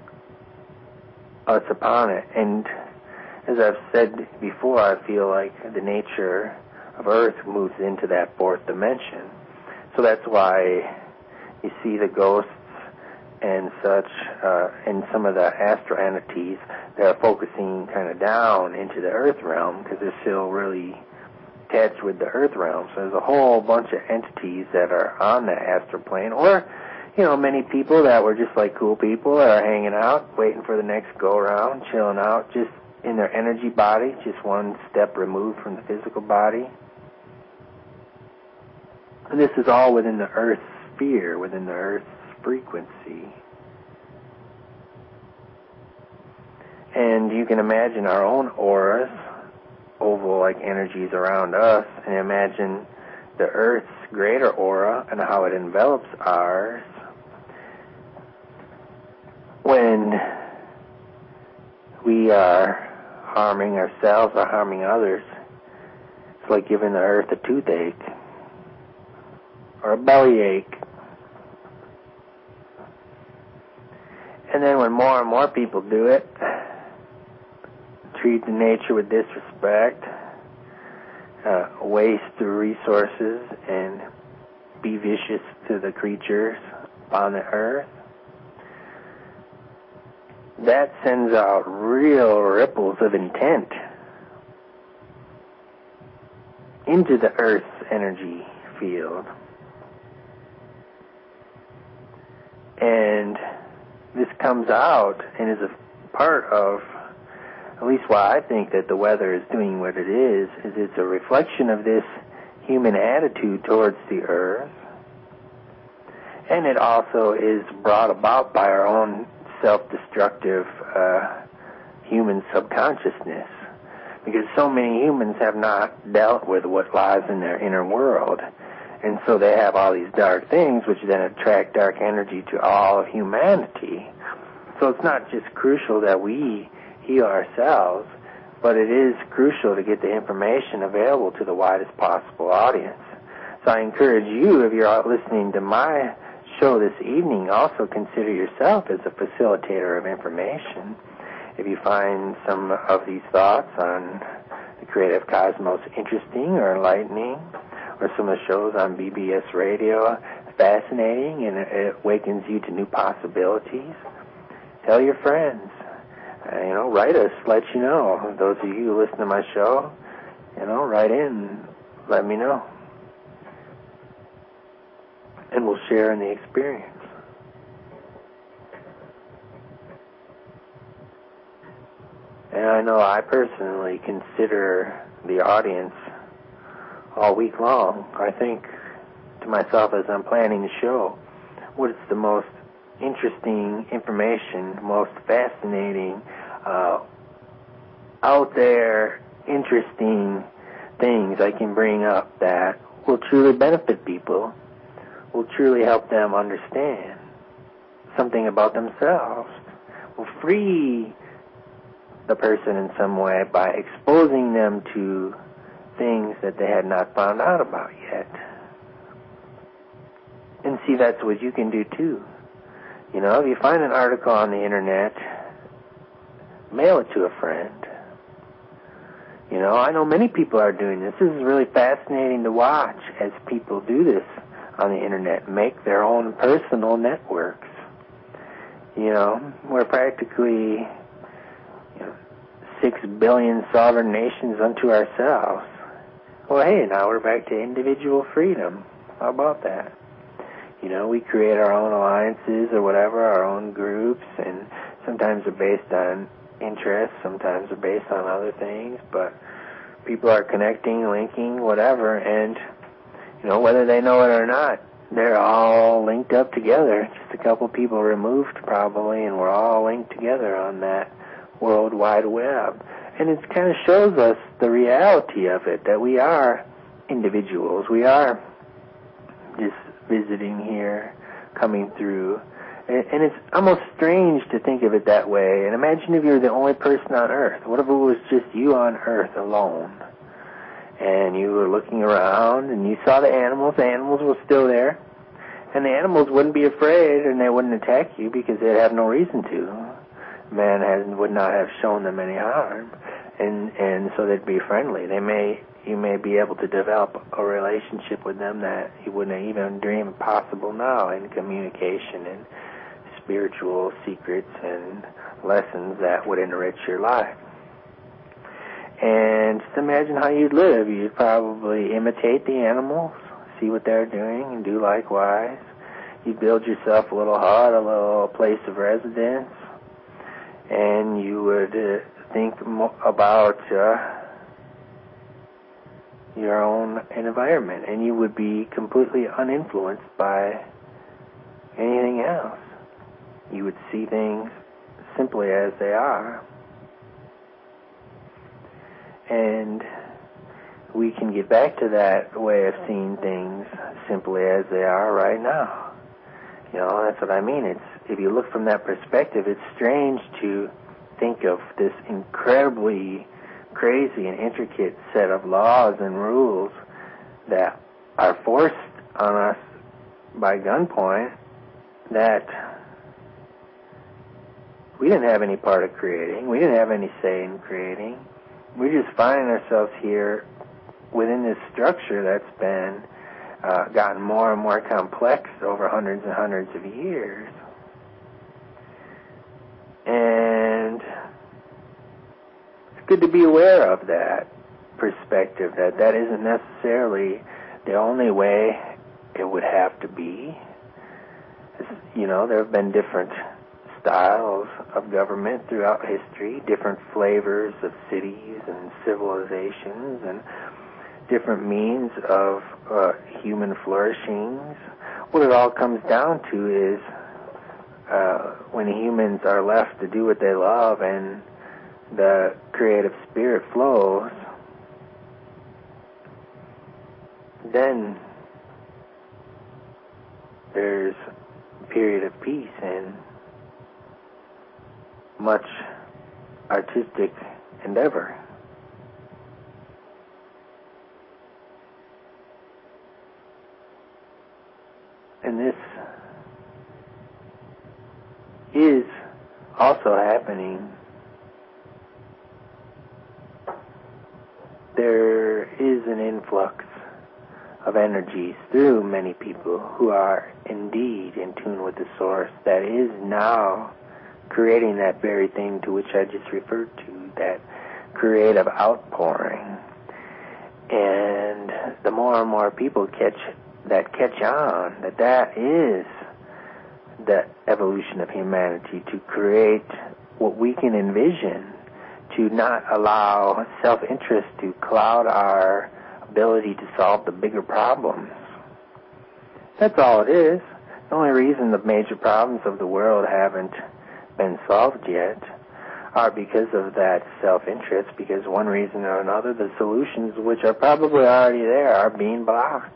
us upon it. And as I've said before, I feel like the nature of earth moves into that fourth dimension. So that's why you see the ghosts and such in some of the astral entities that are focusing kind of down into the earth realm because they're still really attached with the earth realm. So there's a whole bunch of entities that are on the astral plane, or many people that were just like cool people that are hanging out, waiting for the next go-around, chilling out, just in their energy body, just one step removed from the physical body. And this is all within the earth sphere, within the earth's frequency. And you can imagine our own auras, oval-like energies around us, and imagine the earth's greater aura and how it envelops ours. When we are harming ourselves or harming others, it's like giving the earth a toothache or a bellyache. And then when more and more people do it, treat the nature with disrespect, waste the resources, and be vicious to the creatures on the earth, that sends out real ripples of intent into the earth's energy field. And this comes out and is a part of, at least why I think that the weather is doing what it is it's a reflection of this human attitude towards the earth. And it also is brought about by our own self-destructive human subconsciousness. Because so many humans have not dealt with what lies in their inner world. And so they have all these dark things which then attract dark energy to all of humanity. So it's not just crucial that we heal ourselves, but it is crucial to get the information available to the widest possible audience. So I encourage you, if you're out listening to my show this evening, also consider yourself as a facilitator of information. If you find some of these thoughts on the Creative Cosmos interesting or enlightening, or some of the shows on BBS Radio fascinating and it awakens you to new possibilities, tell your friends. Write us, let you know. Those of you who listen to my show, write in, let me know. And we'll share in the experience. And I know I personally consider the audience all week long. I think to myself as I'm planning the show, what is the most interesting information, most fascinating, out there, interesting things I can bring up that will truly benefit people, will truly help them understand something about themselves, will free the person in some way by exposing them to things that they had not found out about yet. And see, that's what you can do too. If you find an article on the internet, mail it to a friend. I know many people are doing this. This is really fascinating to watch as people do this on the internet, make their own personal networks. We're practically 6 billion sovereign nations unto ourselves. Well, hey, now we're back to individual freedom. How about that? We create our own alliances or whatever, our own groups, and sometimes they're based on interests, sometimes they're based on other things, but people are connecting, linking, whatever, and, whether they know it or not, they're all linked up together. Just a couple people removed probably, and we're all linked together on that World Wide Web. And it kind of shows us the reality of it, that we are individuals. We are just visiting here, coming through. And it's almost strange to think of it that way. And imagine if you were the only person on Earth. What if it was just you on Earth alone? And you were looking around and you saw the animals. The animals were still there. And the animals wouldn't be afraid and they wouldn't attack you because they'd have no reason to. Man would not have shown them any harm. And so they'd be friendly. You may be able to develop a relationship with them that you wouldn't even dream possible now in communication and spiritual secrets and lessons that would enrich your life. And just imagine how you'd live. You'd probably imitate the animals, see what they're doing, and do likewise. You'd build yourself a little hut, a little place of residence, and you would think about your own environment, and you would be completely uninfluenced by anything else. You would see things simply as they are. And we can get back to that way of seeing things simply as they are right now. That's what I mean. If you look from that perspective, it's strange to think of this incredibly crazy and intricate set of laws and rules that are forced on us by gunpoint that we didn't have any part of creating. We didn't have any say in creating. We're just finding ourselves here within this structure that's been gotten more and more complex over hundreds and hundreds of years. And it's good to be aware of that perspective, that isn't necessarily the only way it would have to be. There have been different styles of government throughout history, different flavors of cities and civilizations, and different means of human flourishings. What it all comes down to is when humans are left to do what they love and the creative spirit flows, then there's a period of peace and much artistic endeavor. And this is also happening. There is an influx of energies through many people who are indeed in tune with the source that is now creating that very thing to which I just referred to, that creative outpouring. And the more and more people catch on, that is the evolution of humanity, to create what we can envision, to not allow self-interest to cloud our ability to solve the bigger problems. That's all it is. The only reason the major problems of the world haven't been solved yet are because of that self-interest, because one reason or another, the solutions which are probably already there are being blocked.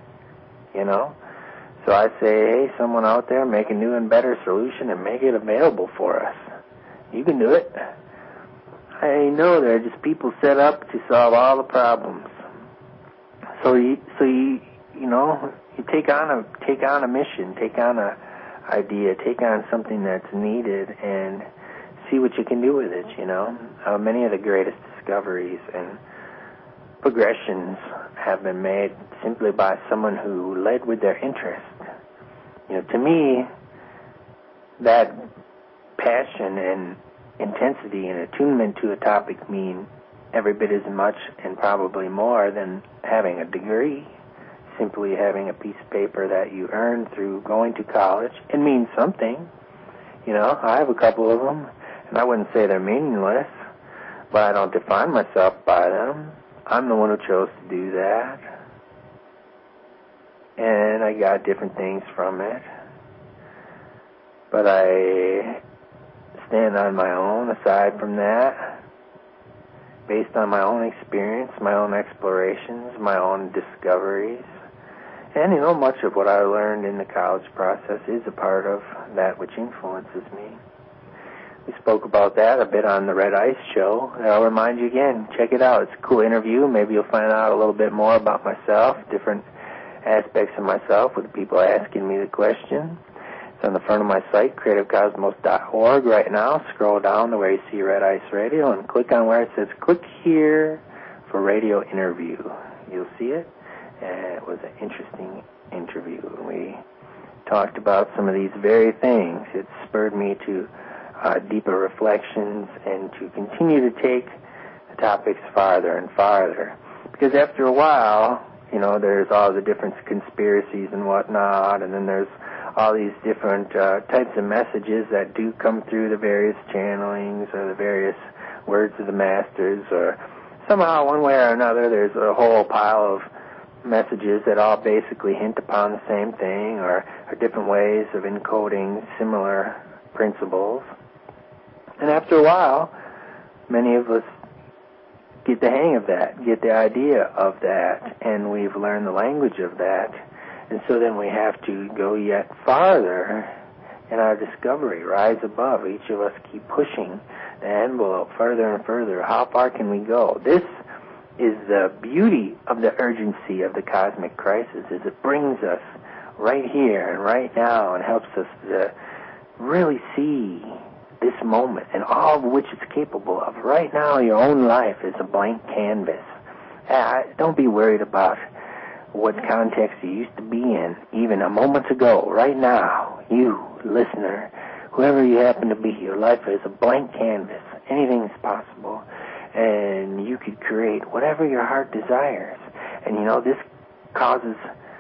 So I say, hey, someone out there, make a new and better solution and make it available for us. You can do it. I know there are just people set up to solve all the problems. So you take on a mission, take on a idea, take on something that's needed, and see what you can do with it. Many of the greatest discoveries and progressions have been made simply by someone who led with their interest. To me, that passion and intensity and attunement to a topic mean every bit as much and probably more than having a degree. Simply having a piece of paper that you earned through going to college, it means something. You know, I have a couple of them, and I wouldn't say they're meaningless, but I don't define myself by them. I'm the one who chose to do that. And I got different things from it. But I stand on my own aside from that, based on my own experience, my own explorations, my own discoveries. And, you know, much of what I learned in the college process is a part of that which influences me. We spoke about that a bit on the Red Ice show. And I'll remind you again, check it out. It's a cool interview. Maybe you'll find out a little bit more about myself, different aspects of myself with the people asking me the question. It's on the front of my site, creativecosmos.org right now. Scroll down to where you see Red Ice Radio and click on where it says, click here for radio interview. You'll see it. And it was an interesting interview. We talked about some of these very things. It spurred me to deeper reflections and to continue to take the topics farther and farther. Because after a while, you know, there's all the different conspiracies and whatnot, and then there's all these different types of messages that do come through the various channelings or the various words of the masters, or somehow, one way or another, there's a whole pile of messages that all basically hint upon the same thing or are different ways of encoding similar principles. And after a while, many of us get the hang of that, get the idea of that, and we've learned the language of that. And so then we have to go yet farther in our discovery, rise above. Each of us keep pushing the envelope further and further. How far can we go? This is the beauty of the urgency of the cosmic crisis, is it brings us right here and right now and helps us to really see this moment and all of which it's capable of. Right now, your own life is a blank canvas. Don't be worried about what context you used to be in even a moment ago. Right now, you, listener, whoever you happen to be, your life is a blank canvas. Anything is possible. And you could create whatever your heart desires. And, you know, this causes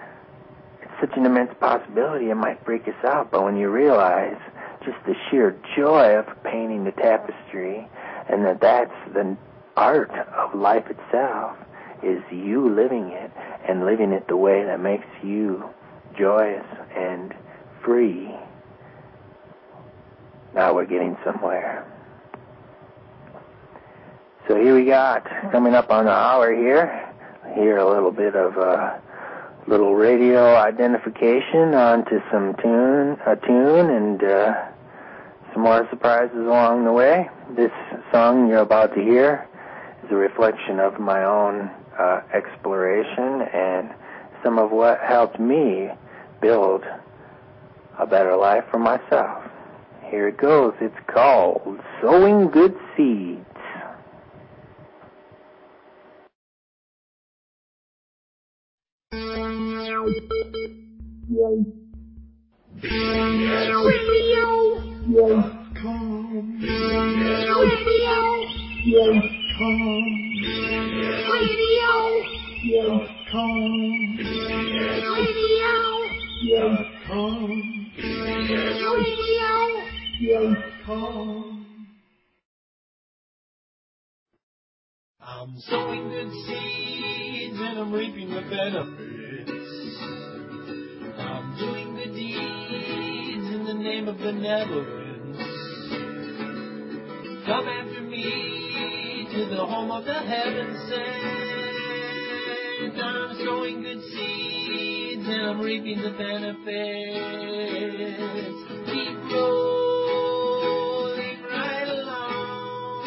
such an immense possibility, it might break us out. But when you realize just the sheer joy of painting the tapestry and that's the art of life itself, is you living it and living it the way that makes you joyous and free. Now we're getting somewhere. So here we got, coming up on the hour here, a little bit of little radio identification onto a tune, and some more surprises along the way. This song you're about to hear is a reflection of my own exploration and some of what helped me build a better life for myself. Here it goes. It's called Sowing Good Seeds. I'm sowing good seeds and I'm reaping the benefits. I'm doing good deeds in the name of benevolence. Come after me to the home of the heaven sent. I'm sowing good seeds and I'm reaping the benefits. Keep rolling right along.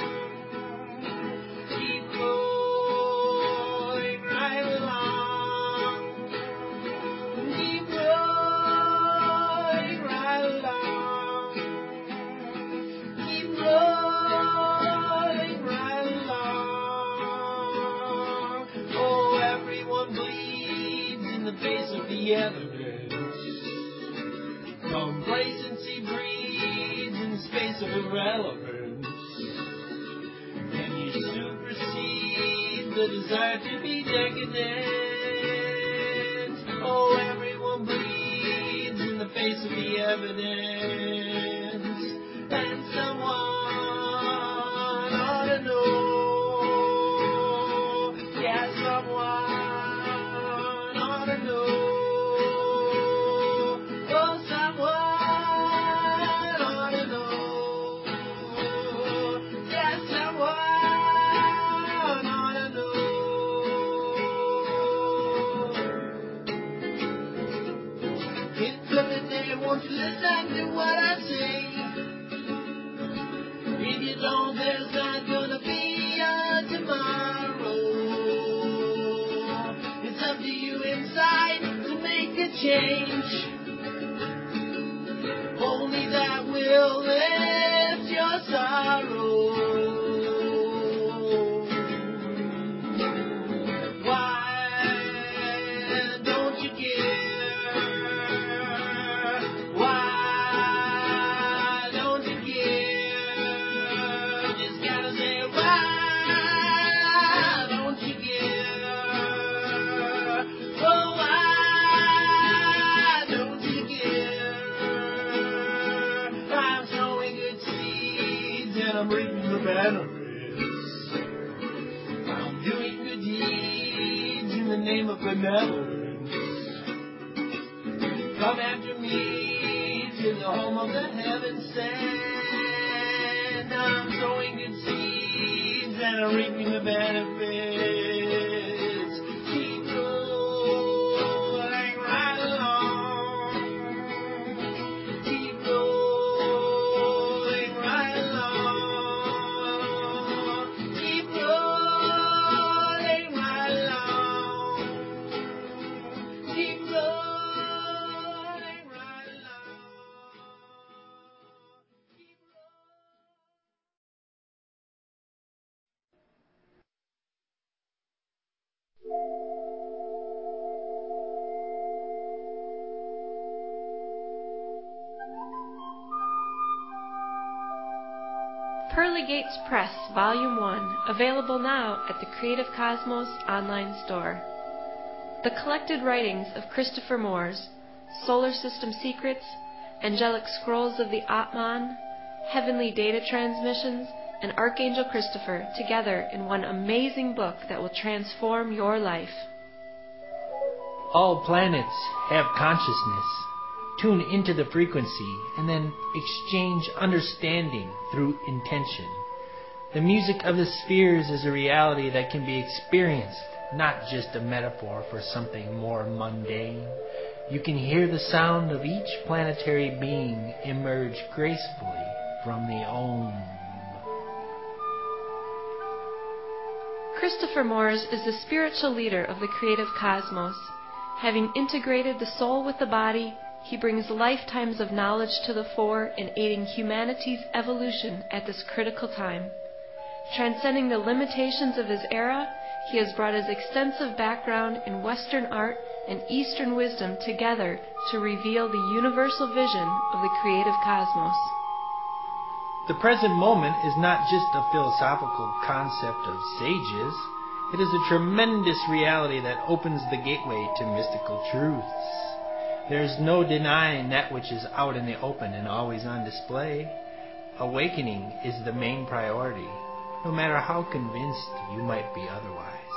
Keep rolling right along. Keep rolling right along. Keep rolling right along. Oh, everyone bleeds in the face of the evidence. Come Complacency breeds in space of irrelevance. And you supersede the desire to be decadent. Oh, everyone bleeds in the face of the evidence. And someone ought to know. Yeah, someone ought to know. Oh, someone ought to know. Yeah, someone ought to know. It's the day, won't you listen to what I say? If you don't, there's not gonna be a tomorrow. It's up to you inside to make a change. Only that will lift your sorrow. Why don't you care? Why don't you care? Just gotta say, why don't you care? Oh, why don't you care? I'm sowing good seeds and I'm reaping the benefits. I'm doing good deeds in the name of benevolence. Come after me to the home of the heaven sent. I'm sowing good seeds and I'm reaping the benefits. Keep rolling right along. Keep rolling right along. Keep rolling right along. Keep rolling right along. Keep Pearly Gates Press, Volume 1, available now at the Creative Cosmos online store. The collected writings of Christopher Moores, Solar System Secrets, Angelic Scrolls of the Atman, Heavenly Data Transmissions, and Archangel Christopher together in one amazing book that will transform your life. All planets have consciousness. Tune into the frequency and then exchange understanding through intention. The music of the spheres is a reality that can be experienced, not just a metaphor for something more mundane. You can hear the sound of each planetary being emerge gracefully from the Om. Christopher Moores is the spiritual leader of the creative cosmos. Having integrated the soul with the body, he brings lifetimes of knowledge to the fore in aiding humanity's evolution at this critical time. Transcending the limitations of his era, he has brought his extensive background in Western art and Eastern wisdom together to reveal the universal vision of the creative cosmos. The present moment is not just a philosophical concept of sages. It is a tremendous reality that opens the gateway to mystical truths. There is no denying that which is out in the open and always on display. Awakening is the main priority, no matter how convinced you might be otherwise.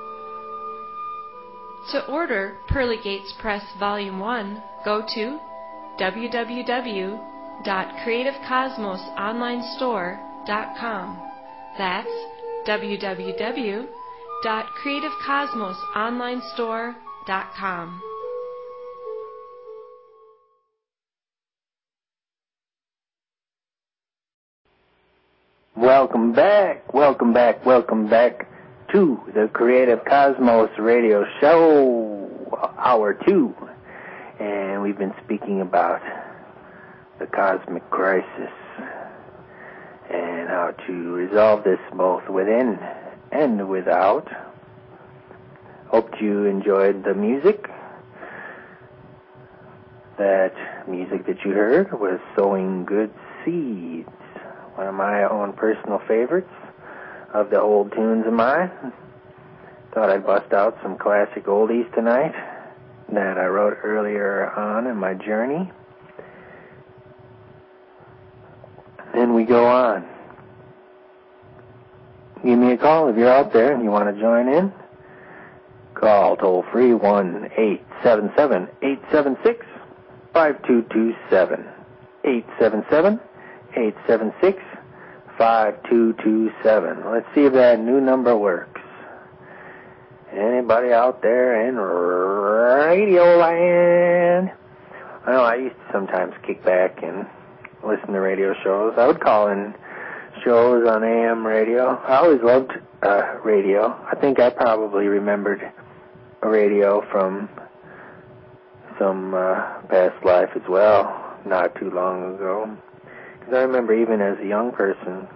To order Pearly Gates Press Volume 1, go to www.creativecosmosonlinestore.com. That's www.creativecosmosonlinestore.com. Welcome back to the Creative Cosmos Radio Show, Hour 2. And we've been speaking about the cosmic crisis and how to resolve this both within and without. Hope you enjoyed the music. That music that you heard was Sowing Good Seeds, one of my own personal favorites of the old tunes of mine. Thought I'd bust out some classic oldies tonight that I wrote earlier on in my journey. Then we go on. Give me a call if you're out there and you want to join in. Call toll-free 1-877-876-5227. 877-876-5227. Let's see if that new number works. Anybody out there in Radio Land? I know I used to sometimes kick back and listen to radio shows. I would call in shows on AM radio. I always loved radio. I think I probably remembered radio from some past life as well, not too long ago. Because I remember even as a young person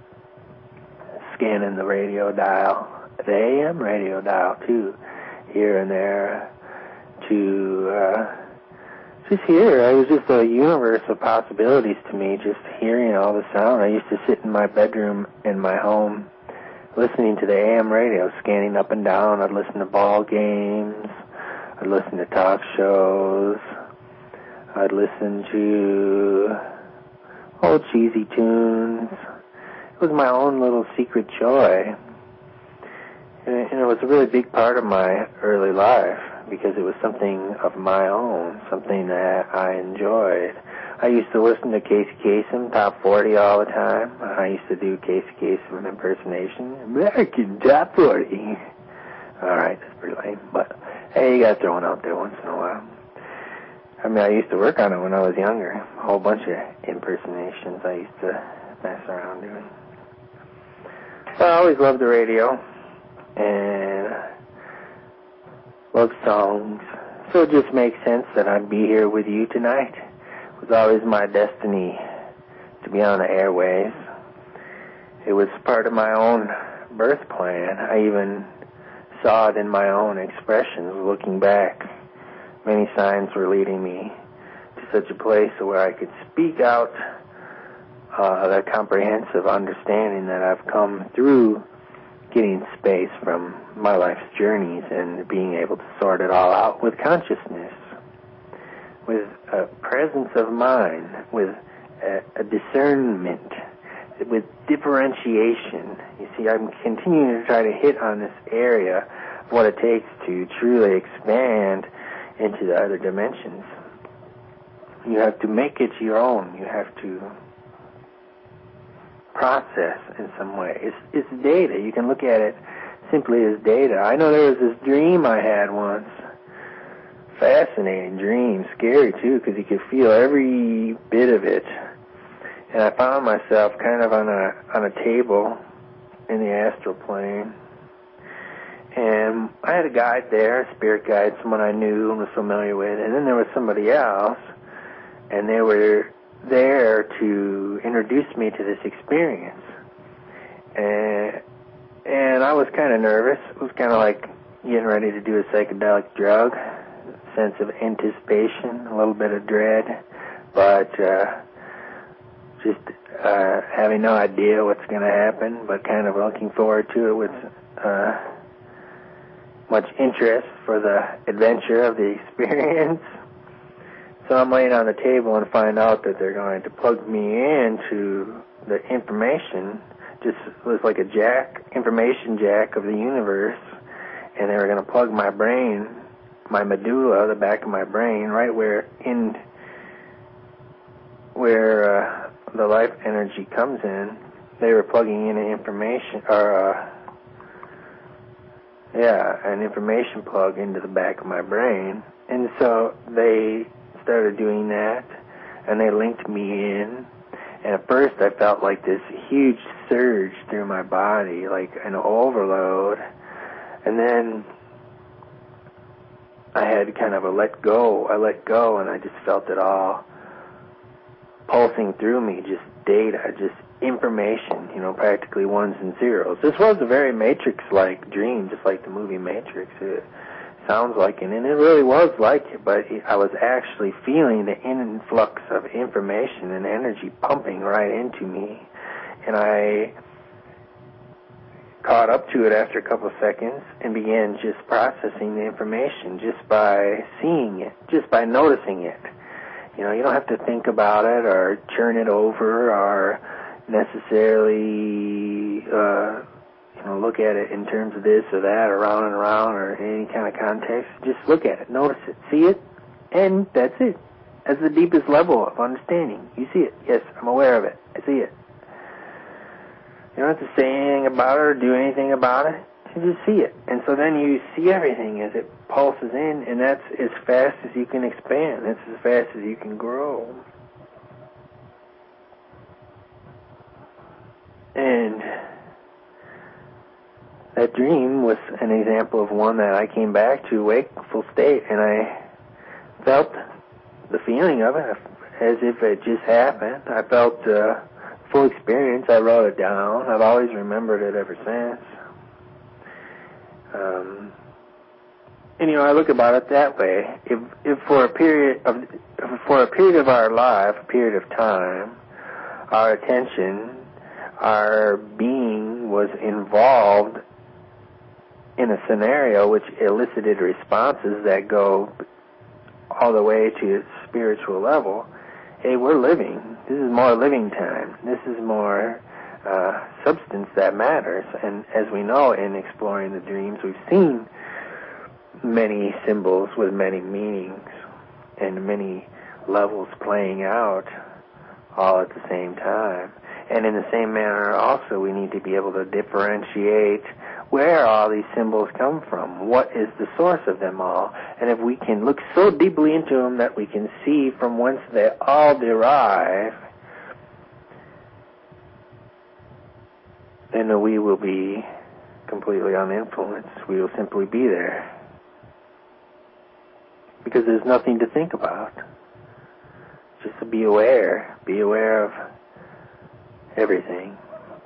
scanning the radio dial, the AM radio dial too, here and there, to just hear. It was just a universe of possibilities to me, just hearing all the sound. I used to sit in my bedroom in my home listening to the AM radio, scanning up and down. I'd listen to ball games. I'd listen to talk shows. I'd listen to old cheesy tunes. It was my own little secret joy. And it was a really big part of my early life because it was something of my own, something that I enjoyed. I used to listen to Casey Kasem, Top 40 all the time. I used to do Casey Kasem impersonation. American Top 40. All right, that's pretty lame, but hey, you got to throw one out there once in a while. I mean, I used to work on it when I was younger. A whole bunch of impersonations I used to mess around doing. But I always loved the radio and loved songs. So it just makes sense that I'd be here with you tonight. It was always my destiny to be on the airwaves. It was part of my own birth plan. I even saw it in my own expressions. Looking back, many signs were leading me to such a place where I could speak out that comprehensive understanding that I've come through getting space from my life's journeys and being able to sort it all out with consciousness, with a presence of mind, with a discernment, with differentiation. You see, I'm continuing to try to hit on this area of what it takes to truly expand into the other dimensions. You have to make it your own. You have to process in some way. It's data. You can look at it simply as data. I know there was this dream I had once. Fascinating dream. Scary, too, because you could feel every bit of it. And I found myself kind of on a table in the astral plane. And I had a guide there, a spirit guide, someone I knew and was familiar with. And then there was somebody else. And they were there to introduce me to this experience. And I was kind of nervous. It was kind of like getting ready to do a psychedelic drug. Sense of anticipation, a little bit of dread, but just having no idea what's going to happen, but kind of looking forward to it with much interest for the adventure of the experience. So I'm laying on the table and find out that they're going to plug me into the information. Just was like a information jack of the universe, and they were going to plug my brain, my medulla, the back of my brain, right where the life energy comes in. They were plugging in an information, an information plug into the back of my brain. And so they started doing that, and they linked me in. And at first I felt like this huge surge through my body, like an overload. And then I had kind of a let go. I let go, and I just felt it all pulsing through me, just data, just information, practically ones and zeros. This was a very Matrix-like dream, just like the movie Matrix. It sounds like it, and it really was like it, but I was actually feeling the influx of information and energy pumping right into me, and I caught up to it after a couple of seconds and began just processing the information just by seeing it, just by noticing it. You know, you don't have to think about it or churn it over or necessarily look at it in terms of this or that or around and around or any kind of context. Just look at it, notice it, see it, and that's it. That's the deepest level of understanding. You see it. Yes, I'm aware of it. I see it. You don't have to say anything about it or do anything about it. You just see it. And so then you see everything as it pulses in, and that's as fast as you can expand. That's as fast as you can grow. And that dream was an example of one that I came back to wakeful state, and I felt the feeling of it as if it just happened. I felt full experience. I wrote it down. I've always remembered it ever since. And I look about it that way. If for a period of our life, a period of time, our attention, our being was involved in a scenario which elicited responses that go all the way to its spiritual level, hey, we're living. This is more living time. This is more substance that matters. And as we know in exploring the dreams, we've seen many symbols with many meanings and many levels playing out all at the same time. And in the same manner also, we need to be able to differentiate where all these symbols come from. What is the source of them all? And if we can look so deeply into them that we can see from whence they all derive, then we will be completely uninfluenced. We will simply be there. Because there's nothing to think about. Just to be aware. Be aware of everything.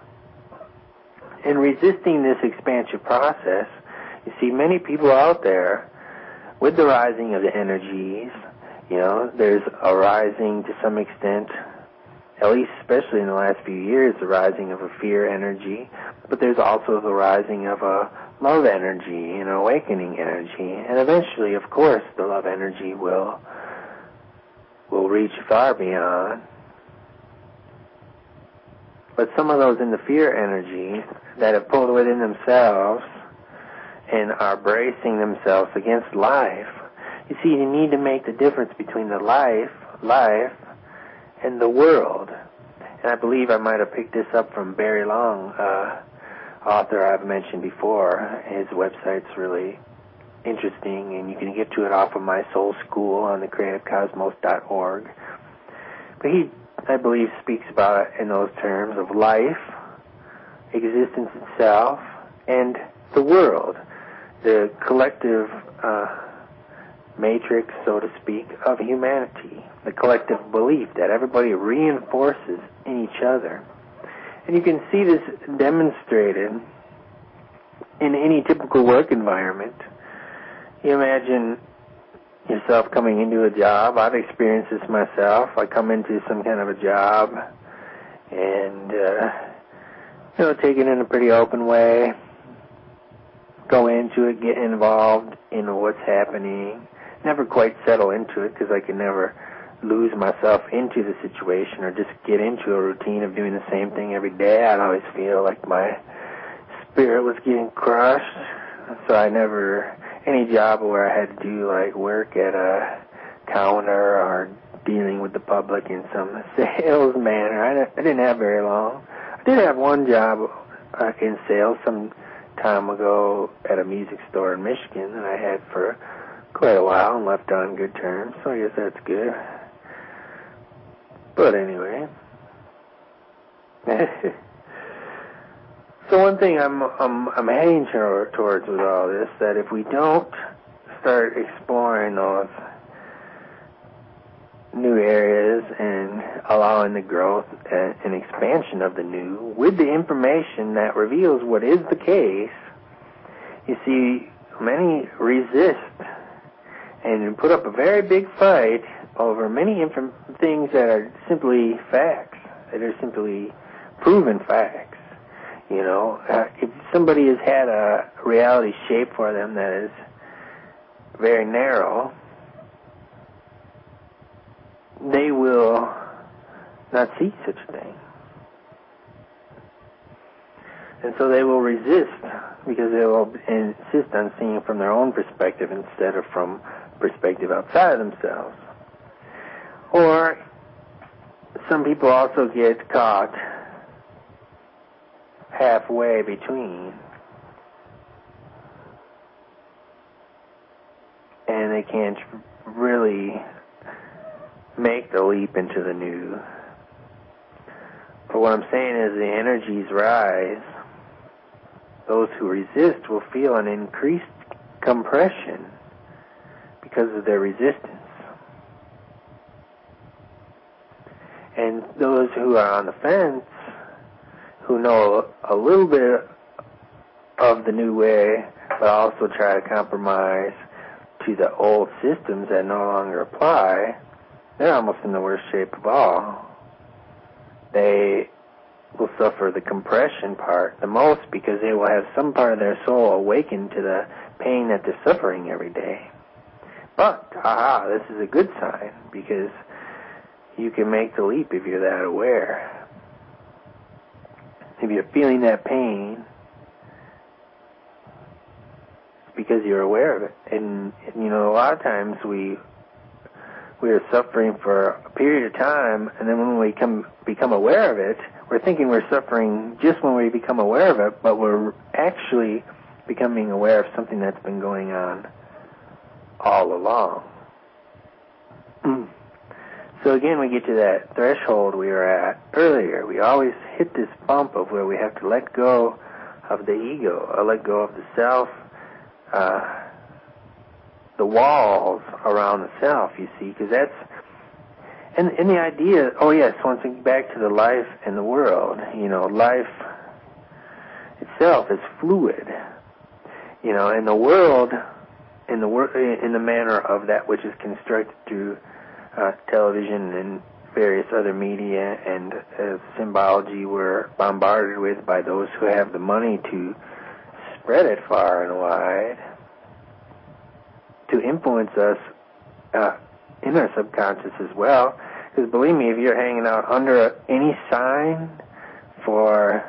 In resisting this expansive process, you see many people out there with the rising of the energies. There's a rising to some extent, at least especially in the last few years, the rising of a fear energy, but there's also the rising of a love energy, an awakening energy, and eventually, of course, the love energy will reach far beyond. But some of those in the fear energy that have pulled within themselves and are bracing themselves against life, you see, you need to make the difference between the life, and the world. And I believe I might have picked this up from Barry Long, author I've mentioned before. His website's really interesting, and you can get to it off of My Soul School on thecreativecosmos.org. But he, I believe, speaks about it in those terms of life, existence itself, and the world, the collective matrix, so to speak, of humanity, the collective belief that everybody reinforces in each other. And you can see this demonstrated in any typical work environment. You imagine yourself coming into a job. I've experienced this myself. I come into some kind of a job and, take it in a pretty open way, go into it, get involved in what's happening, never quite settle into it because I can never lose myself into the situation or just get into a routine of doing the same thing every day. I'd always feel like my spirit was getting crushed. So I never, any job where I had to do like work at a counter or dealing with the public in some sales manner, I didn't have very long. I did have one job in sales some time ago at a music store in Michigan that I had for quite a while and left on good terms, so I guess that's good. But anyway, so one thing I'm heading towards with all this, that if we don't start exploring those new areas and allowing the growth and expansion of the new with the information that reveals what is the case, you see, many resist and put up a very big fight over many things that are simply facts, that are simply proven facts. You know, if somebody has had a reality shaped for them that is very narrow, they will not see such a thing. And so they will resist because they will insist on seeing from their own perspective instead of from perspective outside of themselves. Or some people also get caught halfway between, and they can't really make the leap into the new. But what I'm saying is the energies rise. Those who resist will feel an increased compression because of their resistance. And those who are on the fence, who know a little bit of the new way, but also try to compromise to the old systems that no longer apply, they're almost in the worst shape of all. They will suffer the compression part the most because they will have some part of their soul awakened to the pain that they're suffering every day. But, this is a good sign because you can make the leap if you're that aware. If you're feeling that pain, it's because you're aware of it. And you know, a lot of times we are suffering for a period of time, and then when we become aware of it, we're thinking we're suffering just when we become aware of it, but we're actually becoming aware of something that's been going on all along. So again, we get to that threshold we were at earlier. We always hit this bump of where we have to let go of the ego, or let go of the self, the walls around the self, you see, because that's, and the idea, once again, back to the life and the world, you know, life itself is fluid, you know, and the world, in the manner of that which is constructed through television and various other media and symbology we're bombarded with by those who have the money to spread it far and wide, to influence us in our subconscious as well. Because believe me, if you're hanging out under any sign for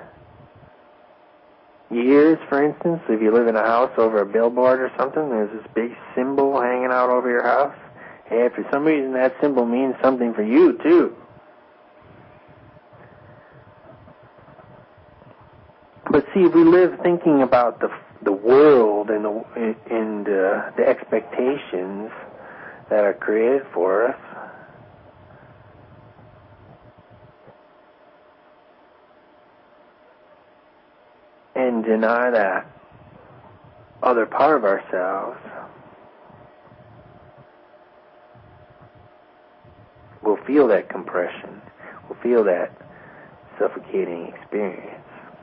years, for instance, if you live in a house over a billboard or something, there's this big symbol hanging out over your house. Hey, for some reason that symbol means something for you too. But see, if we live thinking about the world and the expectations that are created for us, and deny that other part of ourselves, we'll feel that compression. We'll feel that suffocating experience.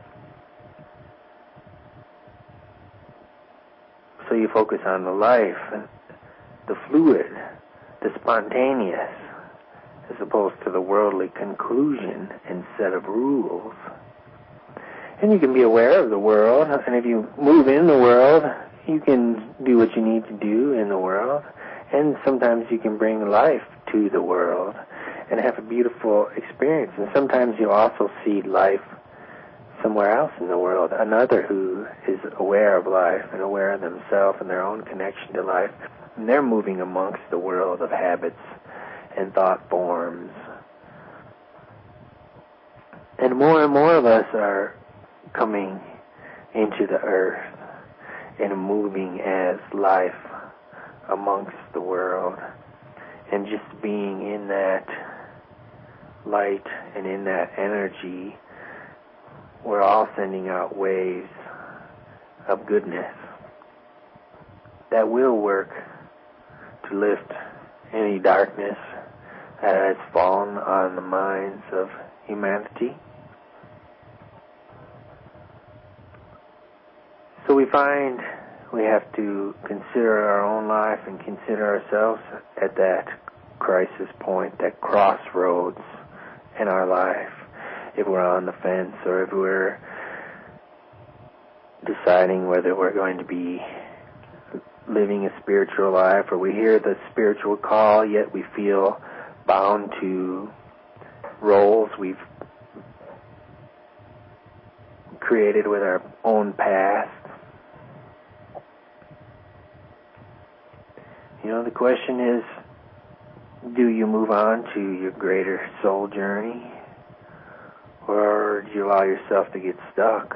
So you focus on the life, the fluid, the spontaneous, as opposed to the worldly conclusion and set of rules. And you can be aware of the world, and if you move in the world, you can do what you need to do in the world, and sometimes you can bring life to the world and have a beautiful experience. And sometimes you'll also see life somewhere else in the world, another who is aware of life and aware of themselves and their own connection to life, and they're moving amongst the world of habits and thought forms. And more of us are coming into the earth and moving as life amongst the world, and just being in that light and in that energy. We're all sending out waves of goodness that will work to lift any darkness that has fallen on the minds of humanity. So we find we have to consider our own life and consider ourselves at that crisis point, that crossroads in our life. If we're on the fence or if we're deciding whether we're going to be living a spiritual life, or we hear the spiritual call, yet we feel bound to roles we've created with our own past. You know, the question is, do you move on to your greater soul journey, or do you allow yourself to get stuck?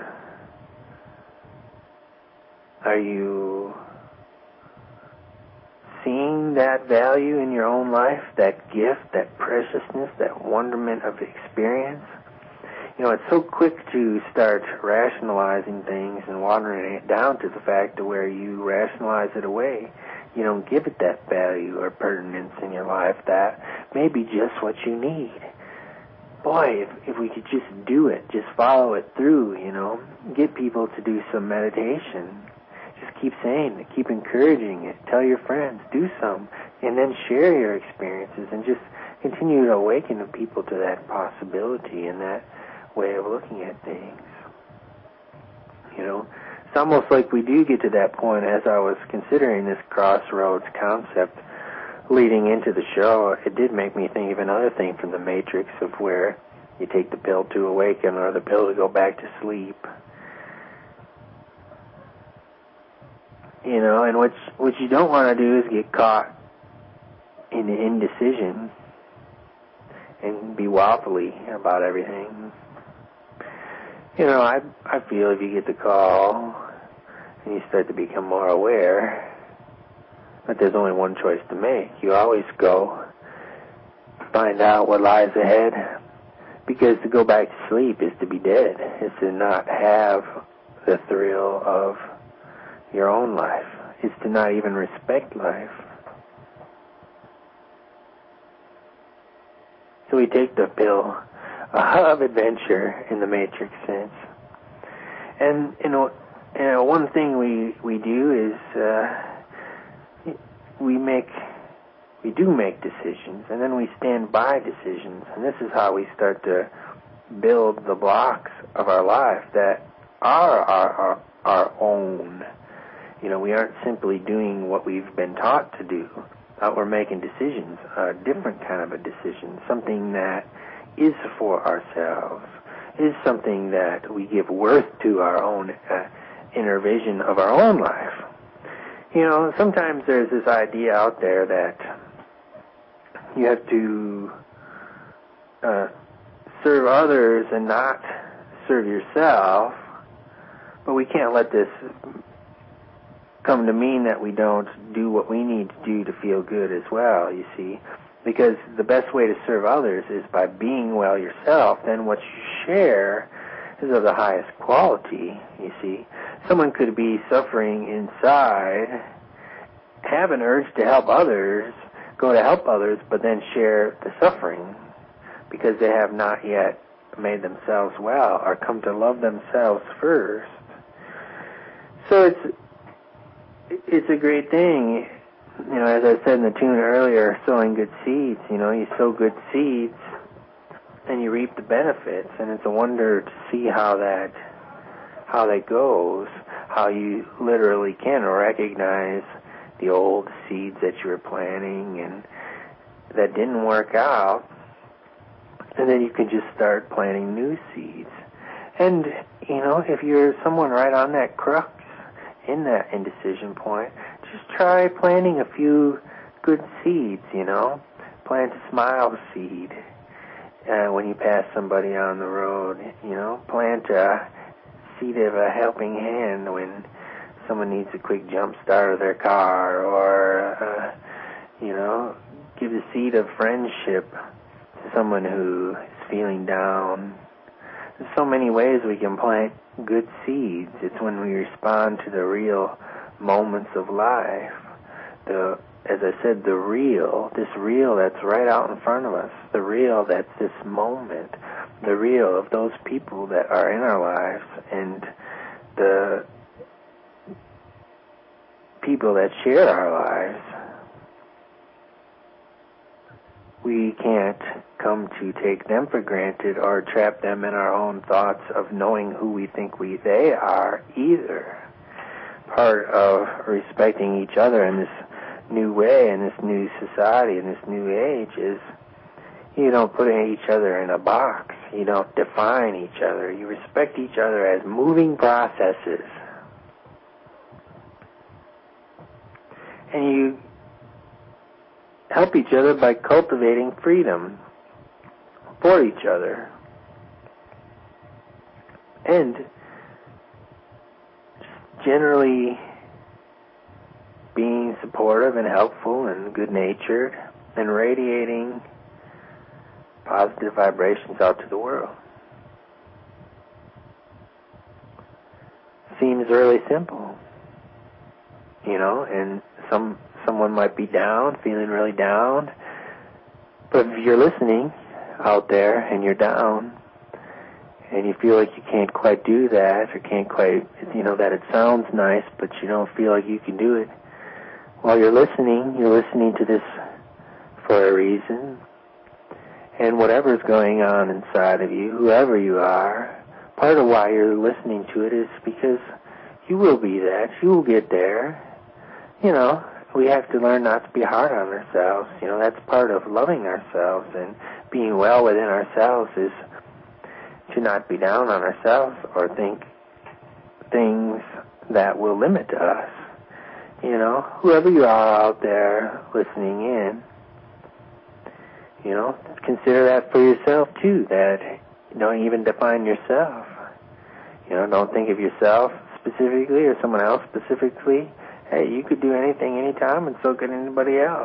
Are you seeing that value in your own life, that gift, that preciousness, that wonderment of experience? You know, it's so quick to start rationalizing things and watering it down to the fact to where you rationalize it away. You don't give it that value or pertinence in your life that may be just what you need. Boy, if we could just do it, just follow it through, you know, get people to do some meditation. Just keep saying it, keep encouraging it, tell your friends, do some, and then share your experiences and just continue to awaken people to that possibility and that way of looking at things. You know, it's almost like we do get to that point. As I was considering this crossroads concept leading into the show, it did make me think of another thing from the Matrix of where you take the pill to awaken or the pill to go back to sleep. You know, and what you don't want to do is get caught in the indecision and be wobbly about everything. You know, I feel if you get the call and you start to become more aware that there's only one choice to make. You always go find out what lies ahead, because to go back to sleep is to be dead. It's to not have the thrill of your own life. It's to not even respect life. So we take the pill of adventure in the Matrix sense. And, you know, one thing we do is we do make decisions, and then we stand by decisions. And this is how we start to build the blocks of our life that are our own. You know, we aren't simply doing what we've been taught to do. We're making decisions, a different kind of a decision, something that is for ourselves, is something that we give worth to our own inner vision of our own life. You know, sometimes there's this idea out there that you have to serve others and not serve yourself, but we can't let this come to mean that we don't do what we need to do to feel good as well, you see. Because the best way to serve others is by being well yourself. Then what you share is of the highest quality, you see. Someone could be suffering inside, have an urge to help others, go to help others, but then share the suffering because they have not yet made themselves well or come to love themselves first. So it's a great thing. You know, as I said in the tune earlier, sowing good seeds. You know, you sow good seeds and you reap the benefits, and it's a wonder to see how that goes, how you literally can recognize the old seeds that you were planting and that didn't work out, and then you can just start planting new seeds. And, you know, if you're someone right on that crux, in that indecision point, just try planting a few good seeds, you know. Plant a smile seed when you pass somebody on the road, you know. Plant a seed of a helping hand when someone needs a quick jump start of their car, or, you know, give the seed of friendship to someone who is feeling down. There's so many ways we can plant good seeds. It's when we respond to the real moments of life. As I said, this real that's right out in front of us, the real that's this moment, the real of those people that are in our lives, and people that share our lives, we can't come to take them for granted or trap them in our own thoughts of knowing who we think they are either. Part of respecting each other in this new way, in this new society, in this new age is you don't put each other in a box. You don't define each other. You respect each other as moving processes. And you help each other by cultivating freedom for each other. And generally being supportive and helpful and good-natured and radiating positive vibrations out to the world. Seems really simple, and someone might be down, feeling really down, but if you're listening out there and you're down and you feel like you can't quite do that or can't quite, that it sounds nice, but you don't feel like you can do it, while you're listening to this for a reason. And whatever's going on inside of you, whoever you are, part of why you're listening to it is because you will be that. You will get there. We have to learn not to be hard on ourselves. That's part of loving ourselves, and being well within ourselves is to not be down on ourselves or think things that will limit us. Whoever you are out there listening in, consider that for yourself too, that don't even define yourself. Don't think of yourself specifically or someone else specifically. Hey, you could do anything, anytime, and so could anybody else.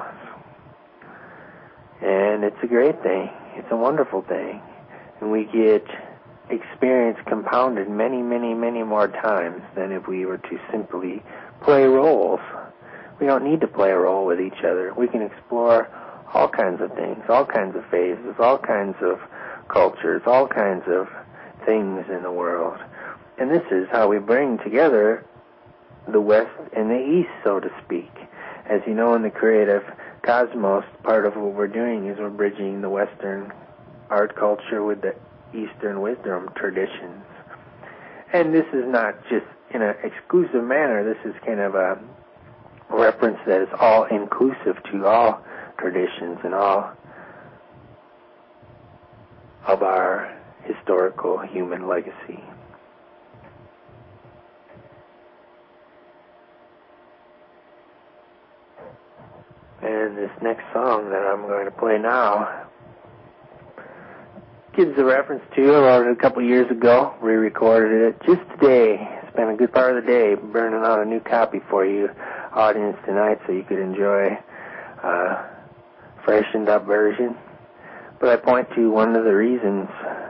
And it's a great thing. It's a wonderful thing. And we get experience compounded many, many, many more times than if we were to simply play roles. We don't need to play a role with each other. We can explore all kinds of things, all kinds of phases, all kinds of cultures, all kinds of things in the world. And this is how we bring together the West and the East, so to speak. As you know, in the Creative Cosmos, part of what we're doing is we're bridging the Western art culture with the Eastern wisdom traditions. And this is not just in an exclusive manner. This is kind of a reference that is all inclusive to all traditions and all of our historical human legacy. And this next song that I'm going to play now gives a reference to, I wrote it a couple years ago, re-recorded it just today. Spent a good part of the day burning out a new copy for you, audience, tonight, so you could enjoy a freshened up version. But I point to one of the reasons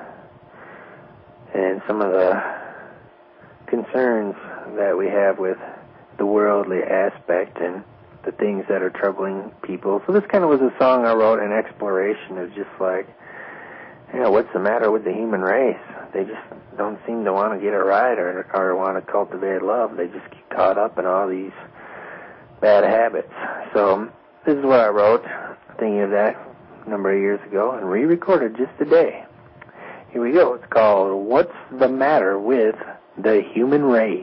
and some of the concerns that we have with the worldly aspect and the things that are troubling people. So this kind of was a song I wrote, an exploration of just like, what's the matter with the human race? They just don't seem to want to get it right or want to cultivate love. They just get caught up in all these bad habits. So this is what I wrote, thinking of that a number of years ago, and re-recorded just today. Here we go. It's called What's the Matter with the Human Race?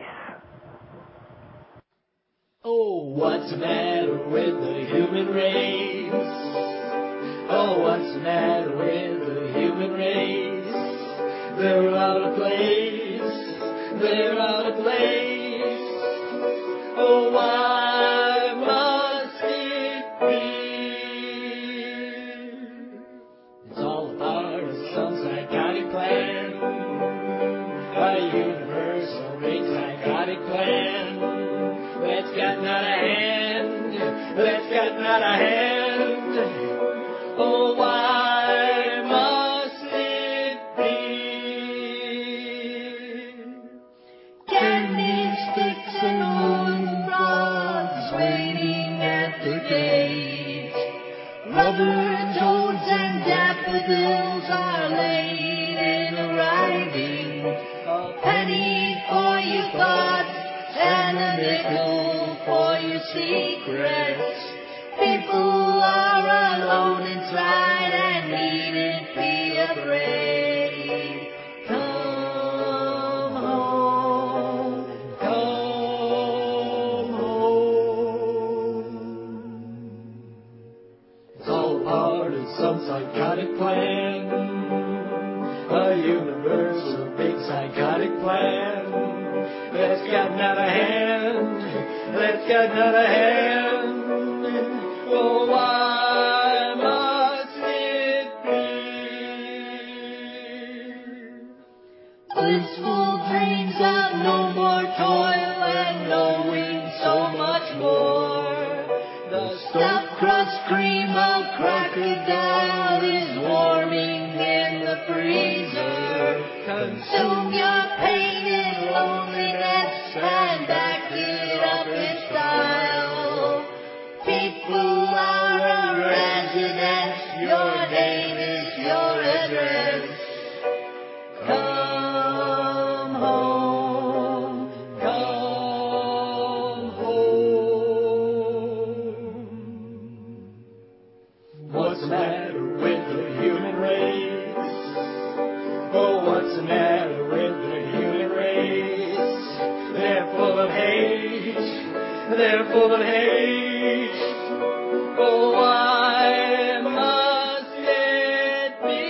Oh, what's the matter with the human race? Oh, what's the matter with the human race? They're out of place. They're out of place. Oh, why must it be? It's all a part of some psychotic plan. A universal race psychotic plan. That's gotten out of hand. That's gotten out of hand. Oh, why must it be? Candy sticks and wooden frogs waiting at the gate. Rubber toads and daffodils are late in arriving. A penny for your thoughts and a nickel for your secrets. People who are alone inside and needn't be afraid. Come home, come home. It's all part of some psychotic plan, a universal big psychotic plan that's gotten out of hand, that's gotten out of hand. Oh, why must it be? Blissful dreams of no more toil and knowing so much more. The stuffed crust cream of crocodile is warming in the freezer. Consume your pain and loneliness and back it up in style. People are a residence, your name is your address. Come home, come home. What's the matter with the human race? Oh, what's the matter with the human race? They're full of hate, they're full of hate. Oh, why must it be?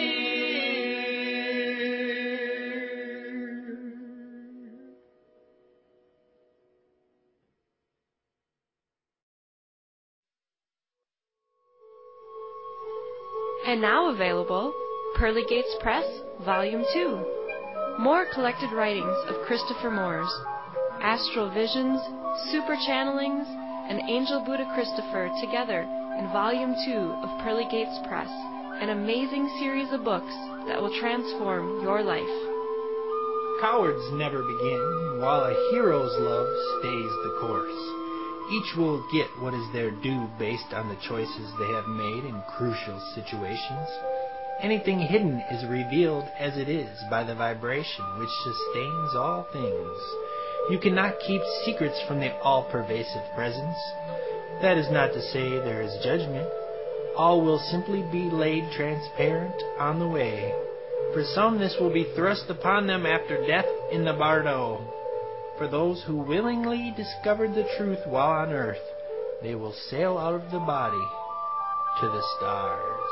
And now available, Pearly Gates Press, Volume 2. More collected writings of Christopher Moores, astral visions, super channelings, and Angel Buddha Christopher together in Volume 2 of Pearly Gates Press, an amazing series of books that will transform your life. Cowards never begin, while a hero's love stays the course. Each will get what is their due based on the choices they have made in crucial situations. Anything hidden is revealed as it is by the vibration which sustains all things. You cannot keep secrets from the all-pervasive presence. That is not to say there is judgment. All will simply be laid transparent on the way. For some this will be thrust upon them after death in the bardo. For those who willingly discovered the truth while on earth, they will sail out of the body to the stars.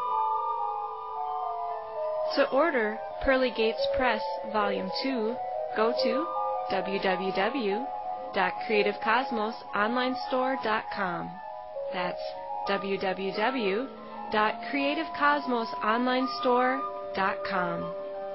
To order Pearly Gates Press Volume 2, go to www.creativecosmosonlinestore.com. That's www.creativecosmosonlinestore.com.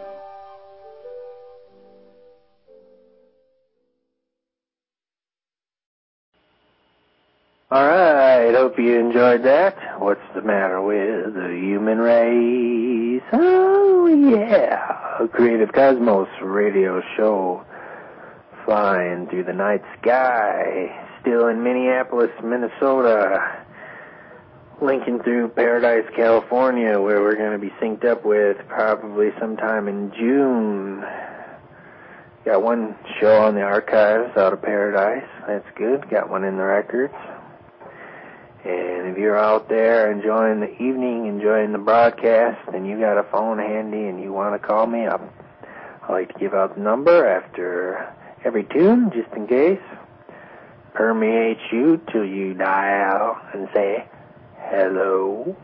All right, hope you enjoyed that. What's the matter with the human race? Oh, yeah, a Creative Cosmos radio show flying through the night sky, still in Minneapolis, Minnesota, linking through Paradise, California, where we're going to be synced up with probably sometime in June. Got one show on the archives out of Paradise. That's good. Got one in the records. And if you're out there enjoying the evening, enjoying the broadcast, and you got a phone handy and you want to call me up, I like to give out the number after every tune, just in case. Permeates you till you dial and say, hello,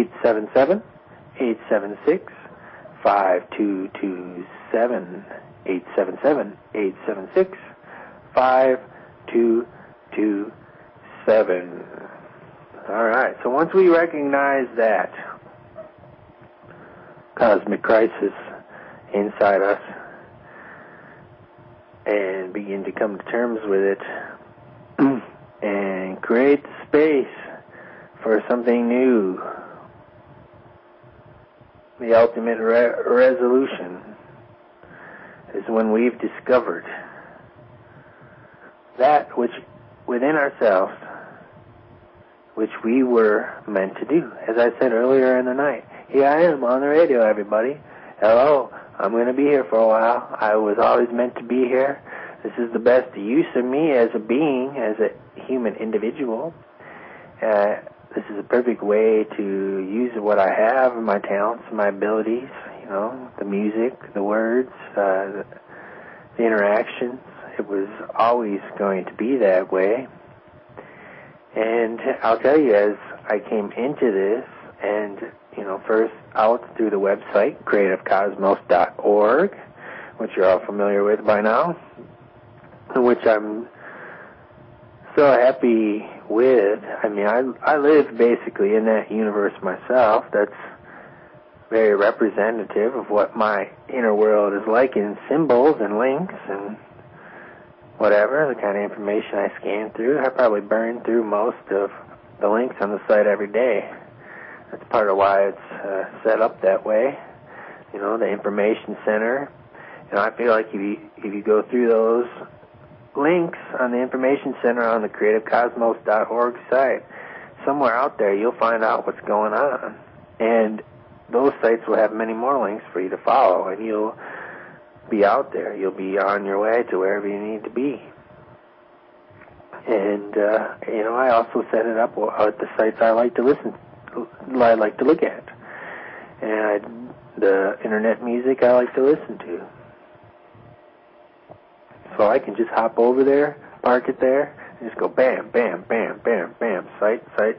877-876-5227. 877-876-5227. All right, so once we recognize that cosmic crisis inside us and begin to come to terms with it and create space for something new, the ultimate resolution is when we've discovered that which within ourselves which we were meant to do. As I said earlier in the night, here I am on the radio, everybody. Hello, I'm going to be here for a while. I was always meant to be here. this is the best use of me as a being, as a human individual. This is a perfect way to use what I have, my talents, my abilities, the music, the words, the interactions. It was always going to be that way. And I'll tell you, as I came into this, and, first out through the website, creativecosmos.org, which you're all familiar with by now, which I'm so happy with. I mean, I live basically in that universe myself. That's very representative of what my inner world is like in symbols and links and whatever, the kind of information I scan through. I probably burn through most of the links on the site every day. That's part of why it's set up that way. The information center. I feel like if you go through those links on the information center on the creativecosmos.org site, somewhere out there you'll find out what's going on. And those sites will have many more links for you to follow, and you'll be out there. You'll be on your way to wherever you need to be. And, I also set it up at the sites I like to look at. And the internet music I like to listen to. So I can just hop over there, park it there, and just go bam, bam, bam, bam, bam, site, scan,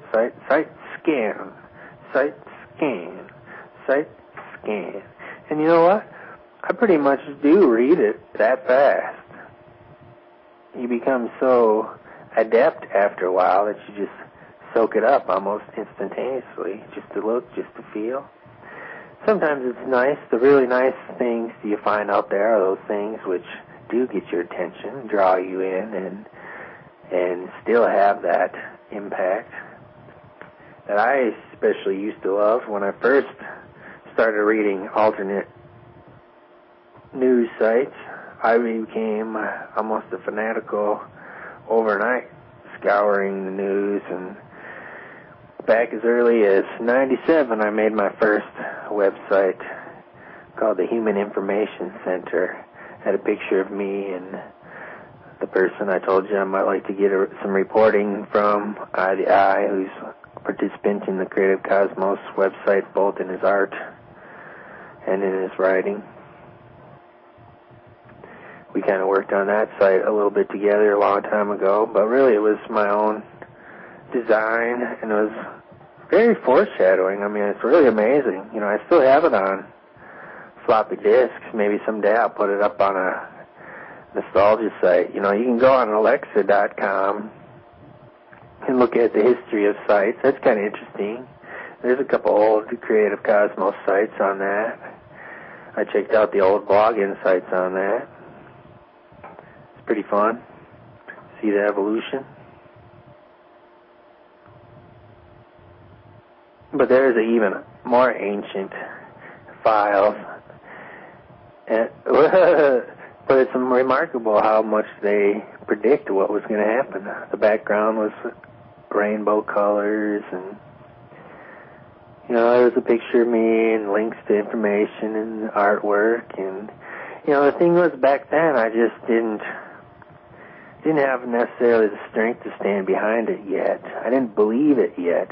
site, scan, site, scan. And you know what? I pretty much do read it that fast. You become so adept after a while that you just soak it up almost instantaneously, just to look, just to feel. Sometimes it's nice. The really nice things you find out there are those things which do get your attention, draw you in, and still have that impact that I especially used to love when I first started reading alternate news sites. I became almost a fanatical overnight, scouring the news, and back as early as 97 I made my first website called the Human Information Center. Had a picture of me and the person I told you I might like to get some reporting from, Eye the Eye, who's a participant in the Creative Cosmos website, both in his art and in his writing. We kind of worked on that site a little bit together a long time ago, but really it was my own design, and it was very foreshadowing. I mean, it's really amazing. I still have it on floppy disks. Maybe someday I'll put it up on a nostalgia site. You can go on Alexa.com and look at the history of sites. That's kind of interesting. There's a couple old Creative Cosmos sites on that. I checked out the old blogging sites on that. It's pretty fun. See the evolution. But there's even more ancient files. But it's remarkable how much they predict what was going to happen. The background was rainbow colors, and there was a picture of me and links to information and artwork, and the thing was, back then I just didn't have necessarily the strength to stand behind it yet. I didn't believe it yet.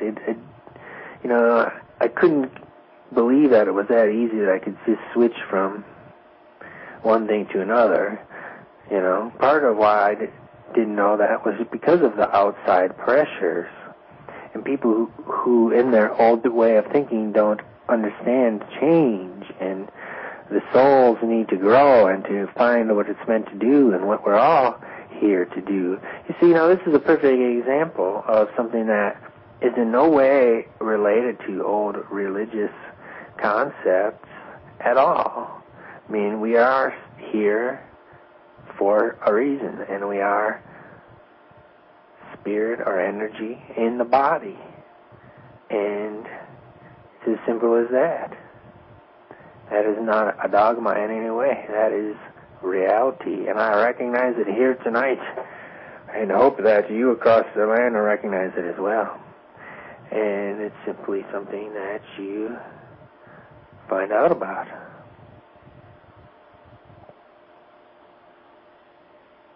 I couldn't believe that it was that easy that I could just switch from one thing to another. Part of why I didn't know that was because of the outside pressures and people who in their old way of thinking don't understand change, and the souls need to grow and to find what it's meant to do and what we're all here to do. You see, this is a perfect example of something that is in no way related to old religious concepts at all. I mean, we are here for a reason, and we are spirit or energy in the body. And it's as simple as that. That is not a dogma in any way. That is reality, and I recognize it here tonight, and hope that you across the land will recognize it as well. And it's simply something that you find out about.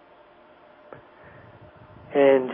And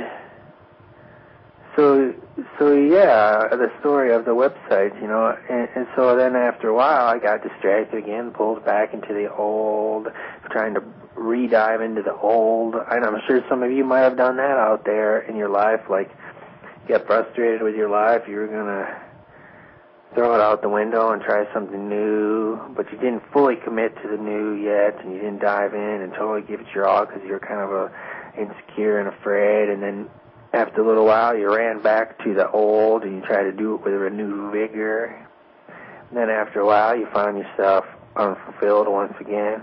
so yeah, the story of the website, you know, and so then after a while I got distracted again, pulled back into the old, trying to re-dive into the old. And I'm sure some of you might have done that out there in your life, like get frustrated with your life, you were going to throw it out the window and try something new, but you didn't fully commit to the new yet, and you didn't dive in and totally give it your all because you're kind of insecure and afraid, and then after a little while you ran back to the old and you tried to do it with a renewed vigor. And then after a while you found yourself unfulfilled once again.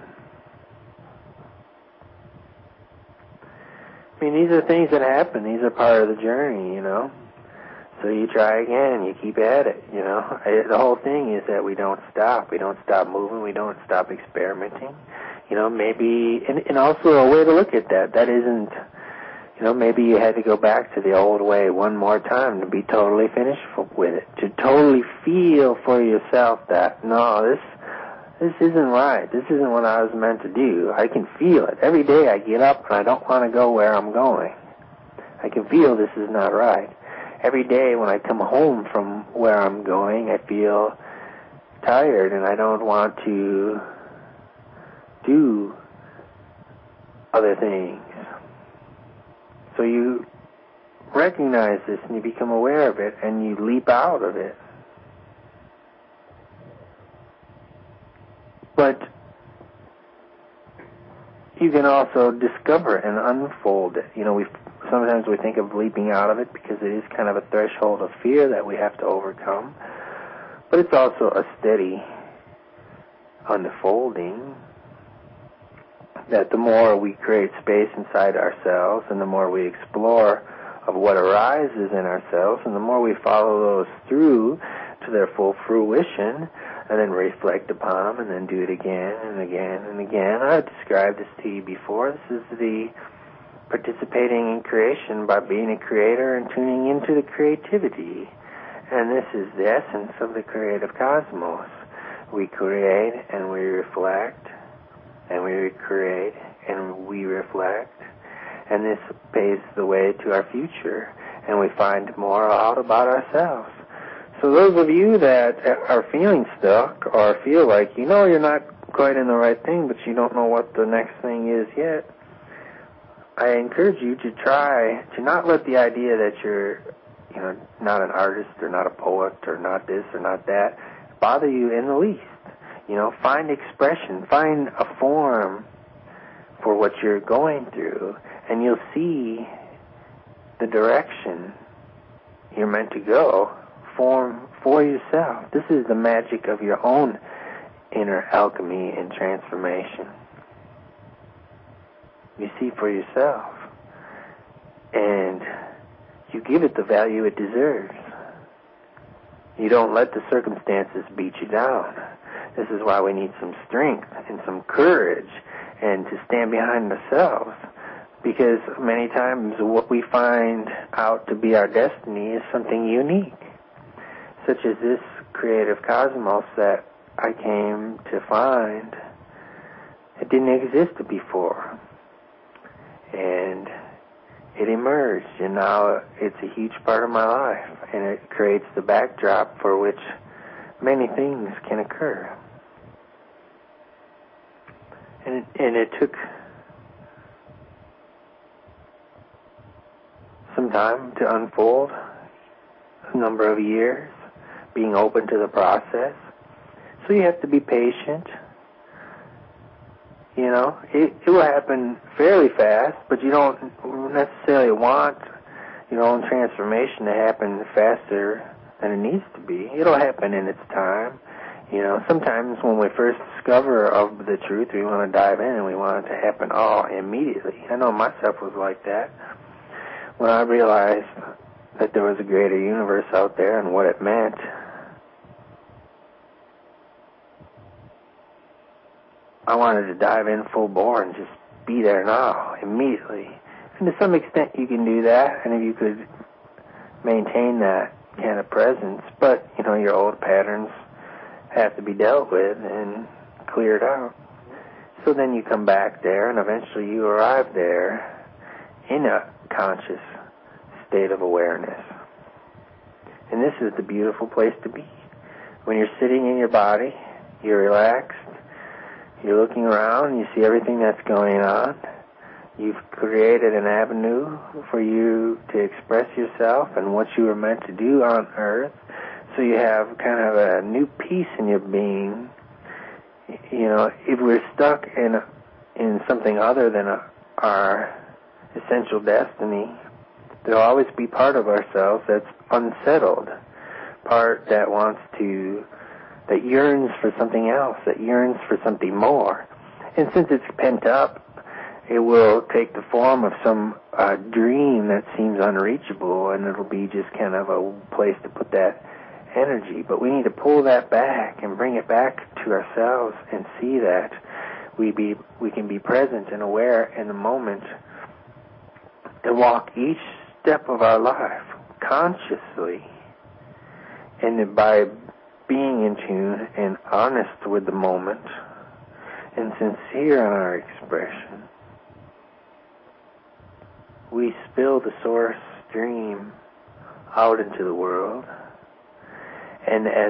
I mean, these are things that happen. These are part of the journey, you know. So you try again, you keep at it, you know. The whole thing is that we don't stop. We don't stop moving. We don't stop experimenting. You know, maybe, and also a way to look at that isn't, you know, maybe you had to go back to the old way one more time to be totally finished with it, to totally feel for yourself that, no, this isn't right. This isn't what I was meant to do. I can feel it. Every day I get up and I don't want to go where I'm going. I can feel this is not right. Every day when I come home from where I'm going, I feel tired and I don't want to do other things. So you recognize this and you become aware of it and you leap out of it. But you can also discover and unfold it. You know, sometimes we think of leaping out of it because it is kind of a threshold of fear that we have to overcome. But it's also a steady unfolding, that the more we create space inside ourselves and the more we explore of what arises in ourselves and the more we follow those through to their full fruition and then reflect upon them and then do it again and again and again. I've described this to you before. This is the participating in creation by being a creator and tuning into the creativity. And this is the essence of the creative cosmos. We create and we reflect, and we recreate and we reflect, and this paves the way to our future, and we find more out about ourselves. So those of you that are feeling stuck or feel like, you know, you're not quite in the right thing, but you don't know what the next thing is yet, I encourage you to try to not let the idea that you're, you know, not an artist or not a poet or not this or not that bother you in the least. You know, find expression, find a form for what you're going through, and you'll see the direction you're meant to go, form for yourself. This is the magic of your own inner alchemy and transformation. You see for yourself, and you give it the value it deserves. You don't let the circumstances beat you down. This is why we need some strength and some courage and to stand behind ourselves, because many times what we find out to be our destiny is something unique, such as this creative cosmos that I came to find. It didn't exist before, and it emerged, and now it's a huge part of my life, and it creates the backdrop for which many things can occur. And it took some time to unfold, a number of years, being open to the process. So you have to be patient. You know, it will happen fairly fast, but you don't necessarily want your own transformation to happen faster than it needs to be. It'll happen in its time. You know, sometimes when we first discover of the truth, we want to dive in and we want it to happen all immediately. I know myself was like that. When I realized that there was a greater universe out there and what it meant, I wanted to dive in full bore and just be there now, immediately. And to some extent you can do that, and if you could maintain that kind of presence, but, you know, your old patterns have to be dealt with and cleared out. So then you come back there, and eventually you arrive there in a conscious state of awareness. And this is the beautiful place to be. When you're sitting in your body, you're relaxed, you're looking around, you see everything that's going on. You've created an avenue for you to express yourself and what you were meant to do on earth. So you have kind of a new peace in your being. You know, if we're stuck in something other than our essential destiny, there'll always be part of ourselves that's unsettled, part that that yearns for something else, that yearns for something more. And since it's pent up, it will take the form of some dream that seems unreachable, and it'll be just kind of a place to put that energy. But we need to pull that back and bring it back to ourselves and see that we can be present and aware in the moment and walk each step of our life consciously, and by being in tune and honest with the moment and sincere in our expression, we spill the source stream out into the world. And as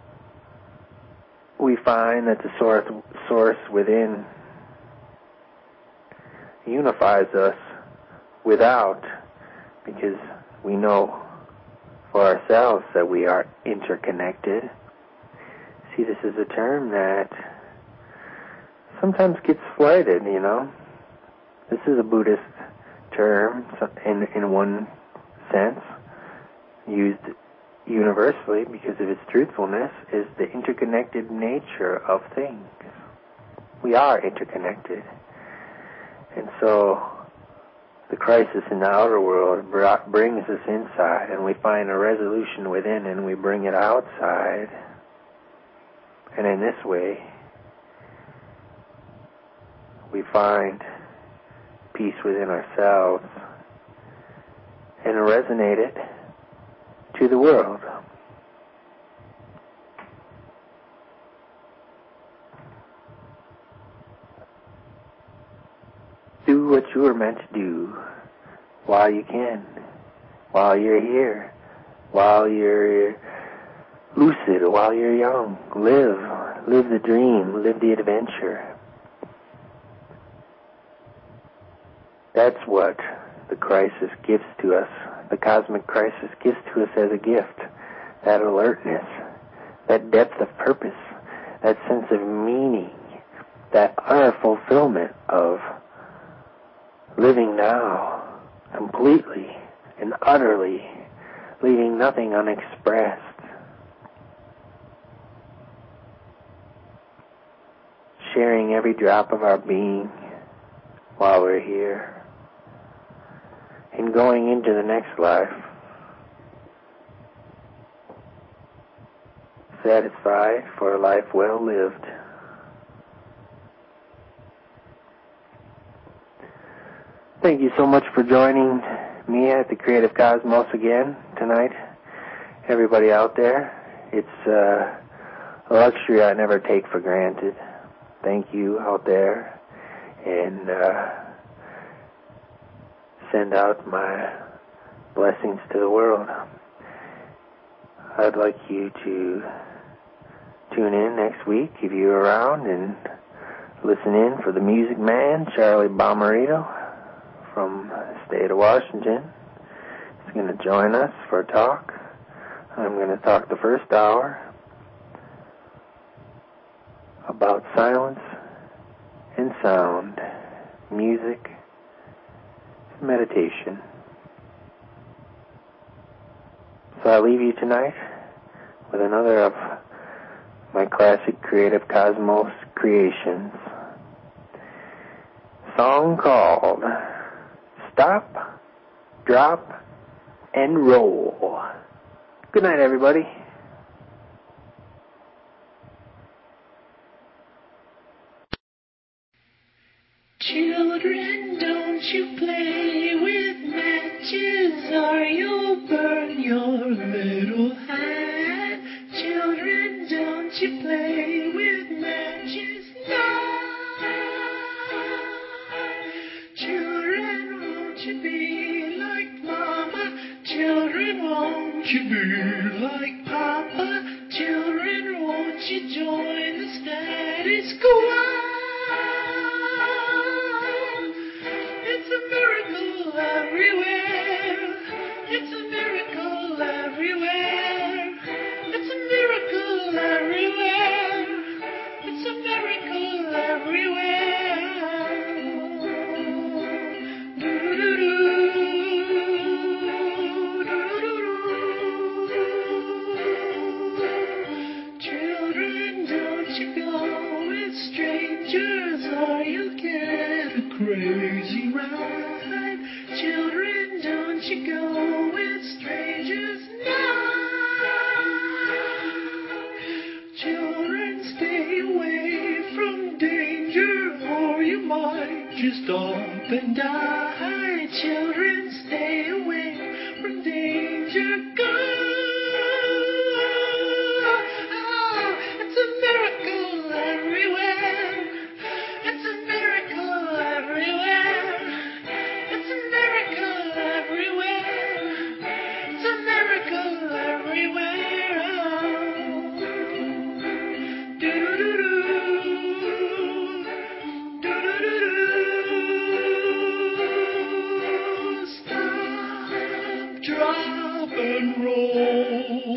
we find that the source within unifies us without, because we know for ourselves that we are interconnected. See, this is a term that sometimes gets slighted, you know. This is a Buddhist term in one sense, used universally because of its truthfulness, is the interconnected nature of things. We are interconnected. And so the crisis in the outer world brings us inside, and we find a resolution within, and we bring it outside. And in this way, we find peace within ourselves and resonate it to the world. Do what you were meant to do while you can, while you're here, while you're lucid, while you're young. Live the dream, live the adventure. That's what the crisis gives to us. The cosmic crisis gives to us as a gift. That alertness, that depth of purpose, that sense of meaning, that utter fulfillment of living now completely and utterly, leaving nothing unexpressed. Sharing every drop of our being while we're here. And going into the next life satisfied for a life well lived. Thank you so much for joining me at the Creative Cosmos again tonight. Everybody out there, it's a luxury I never take for granted. Thank you out there, and send out my blessings to the world. I'd like you to tune in next week if you're around and listen in for the Music Man, Charlie Bomarito from the state of Washington. He's going to join us for a talk. I'm going to talk the first hour about silence and sound, music, meditation. So I leave you tonight with another of my classic Creative Cosmos creations. Song called Stop, Drop, and Roll. Good night, everybody. Children, don't you play with matches or you'll burn your little hand. Children, don't you play with matches, no. Children, won't you be you be like Papa? Children, won't you join the status quo? It's a miracle everywhere. It's a miracle everywhere. It's a miracle everywhere. It's a miracle everywhere. Do-do-do-do. Children, don't you go with strangers or you'll get a crazy ride. Children, don't you go with strangers now. Children, stay away from danger or you might just up and die. Children, stay away from danger. Go. It's a miracle everywhere. It's a miracle everywhere. It's a miracle everywhere. It's a miracle everywhere. Do-do-do-do. Do-do-do-do. Stop, drop, and roll.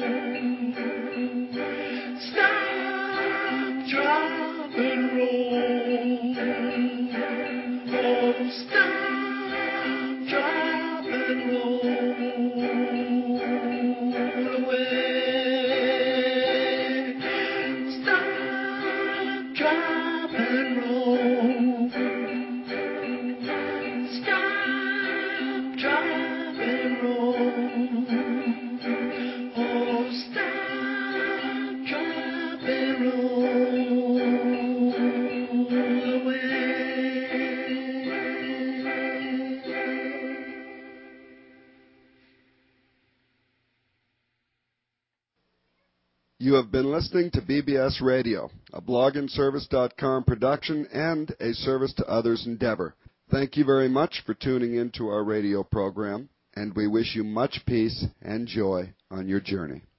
Stop, drop, and roll. Oh, stop, drop, and roll away. Stop, drop, and roll. Stop, drop, and roll. Oh, stop, drop, and roll away. You have been listening to BBS Radio, a blogandservice.com production and a service to others endeavor. Thank you very much for tuning in to our radio program, and we wish you much peace and joy on your journey.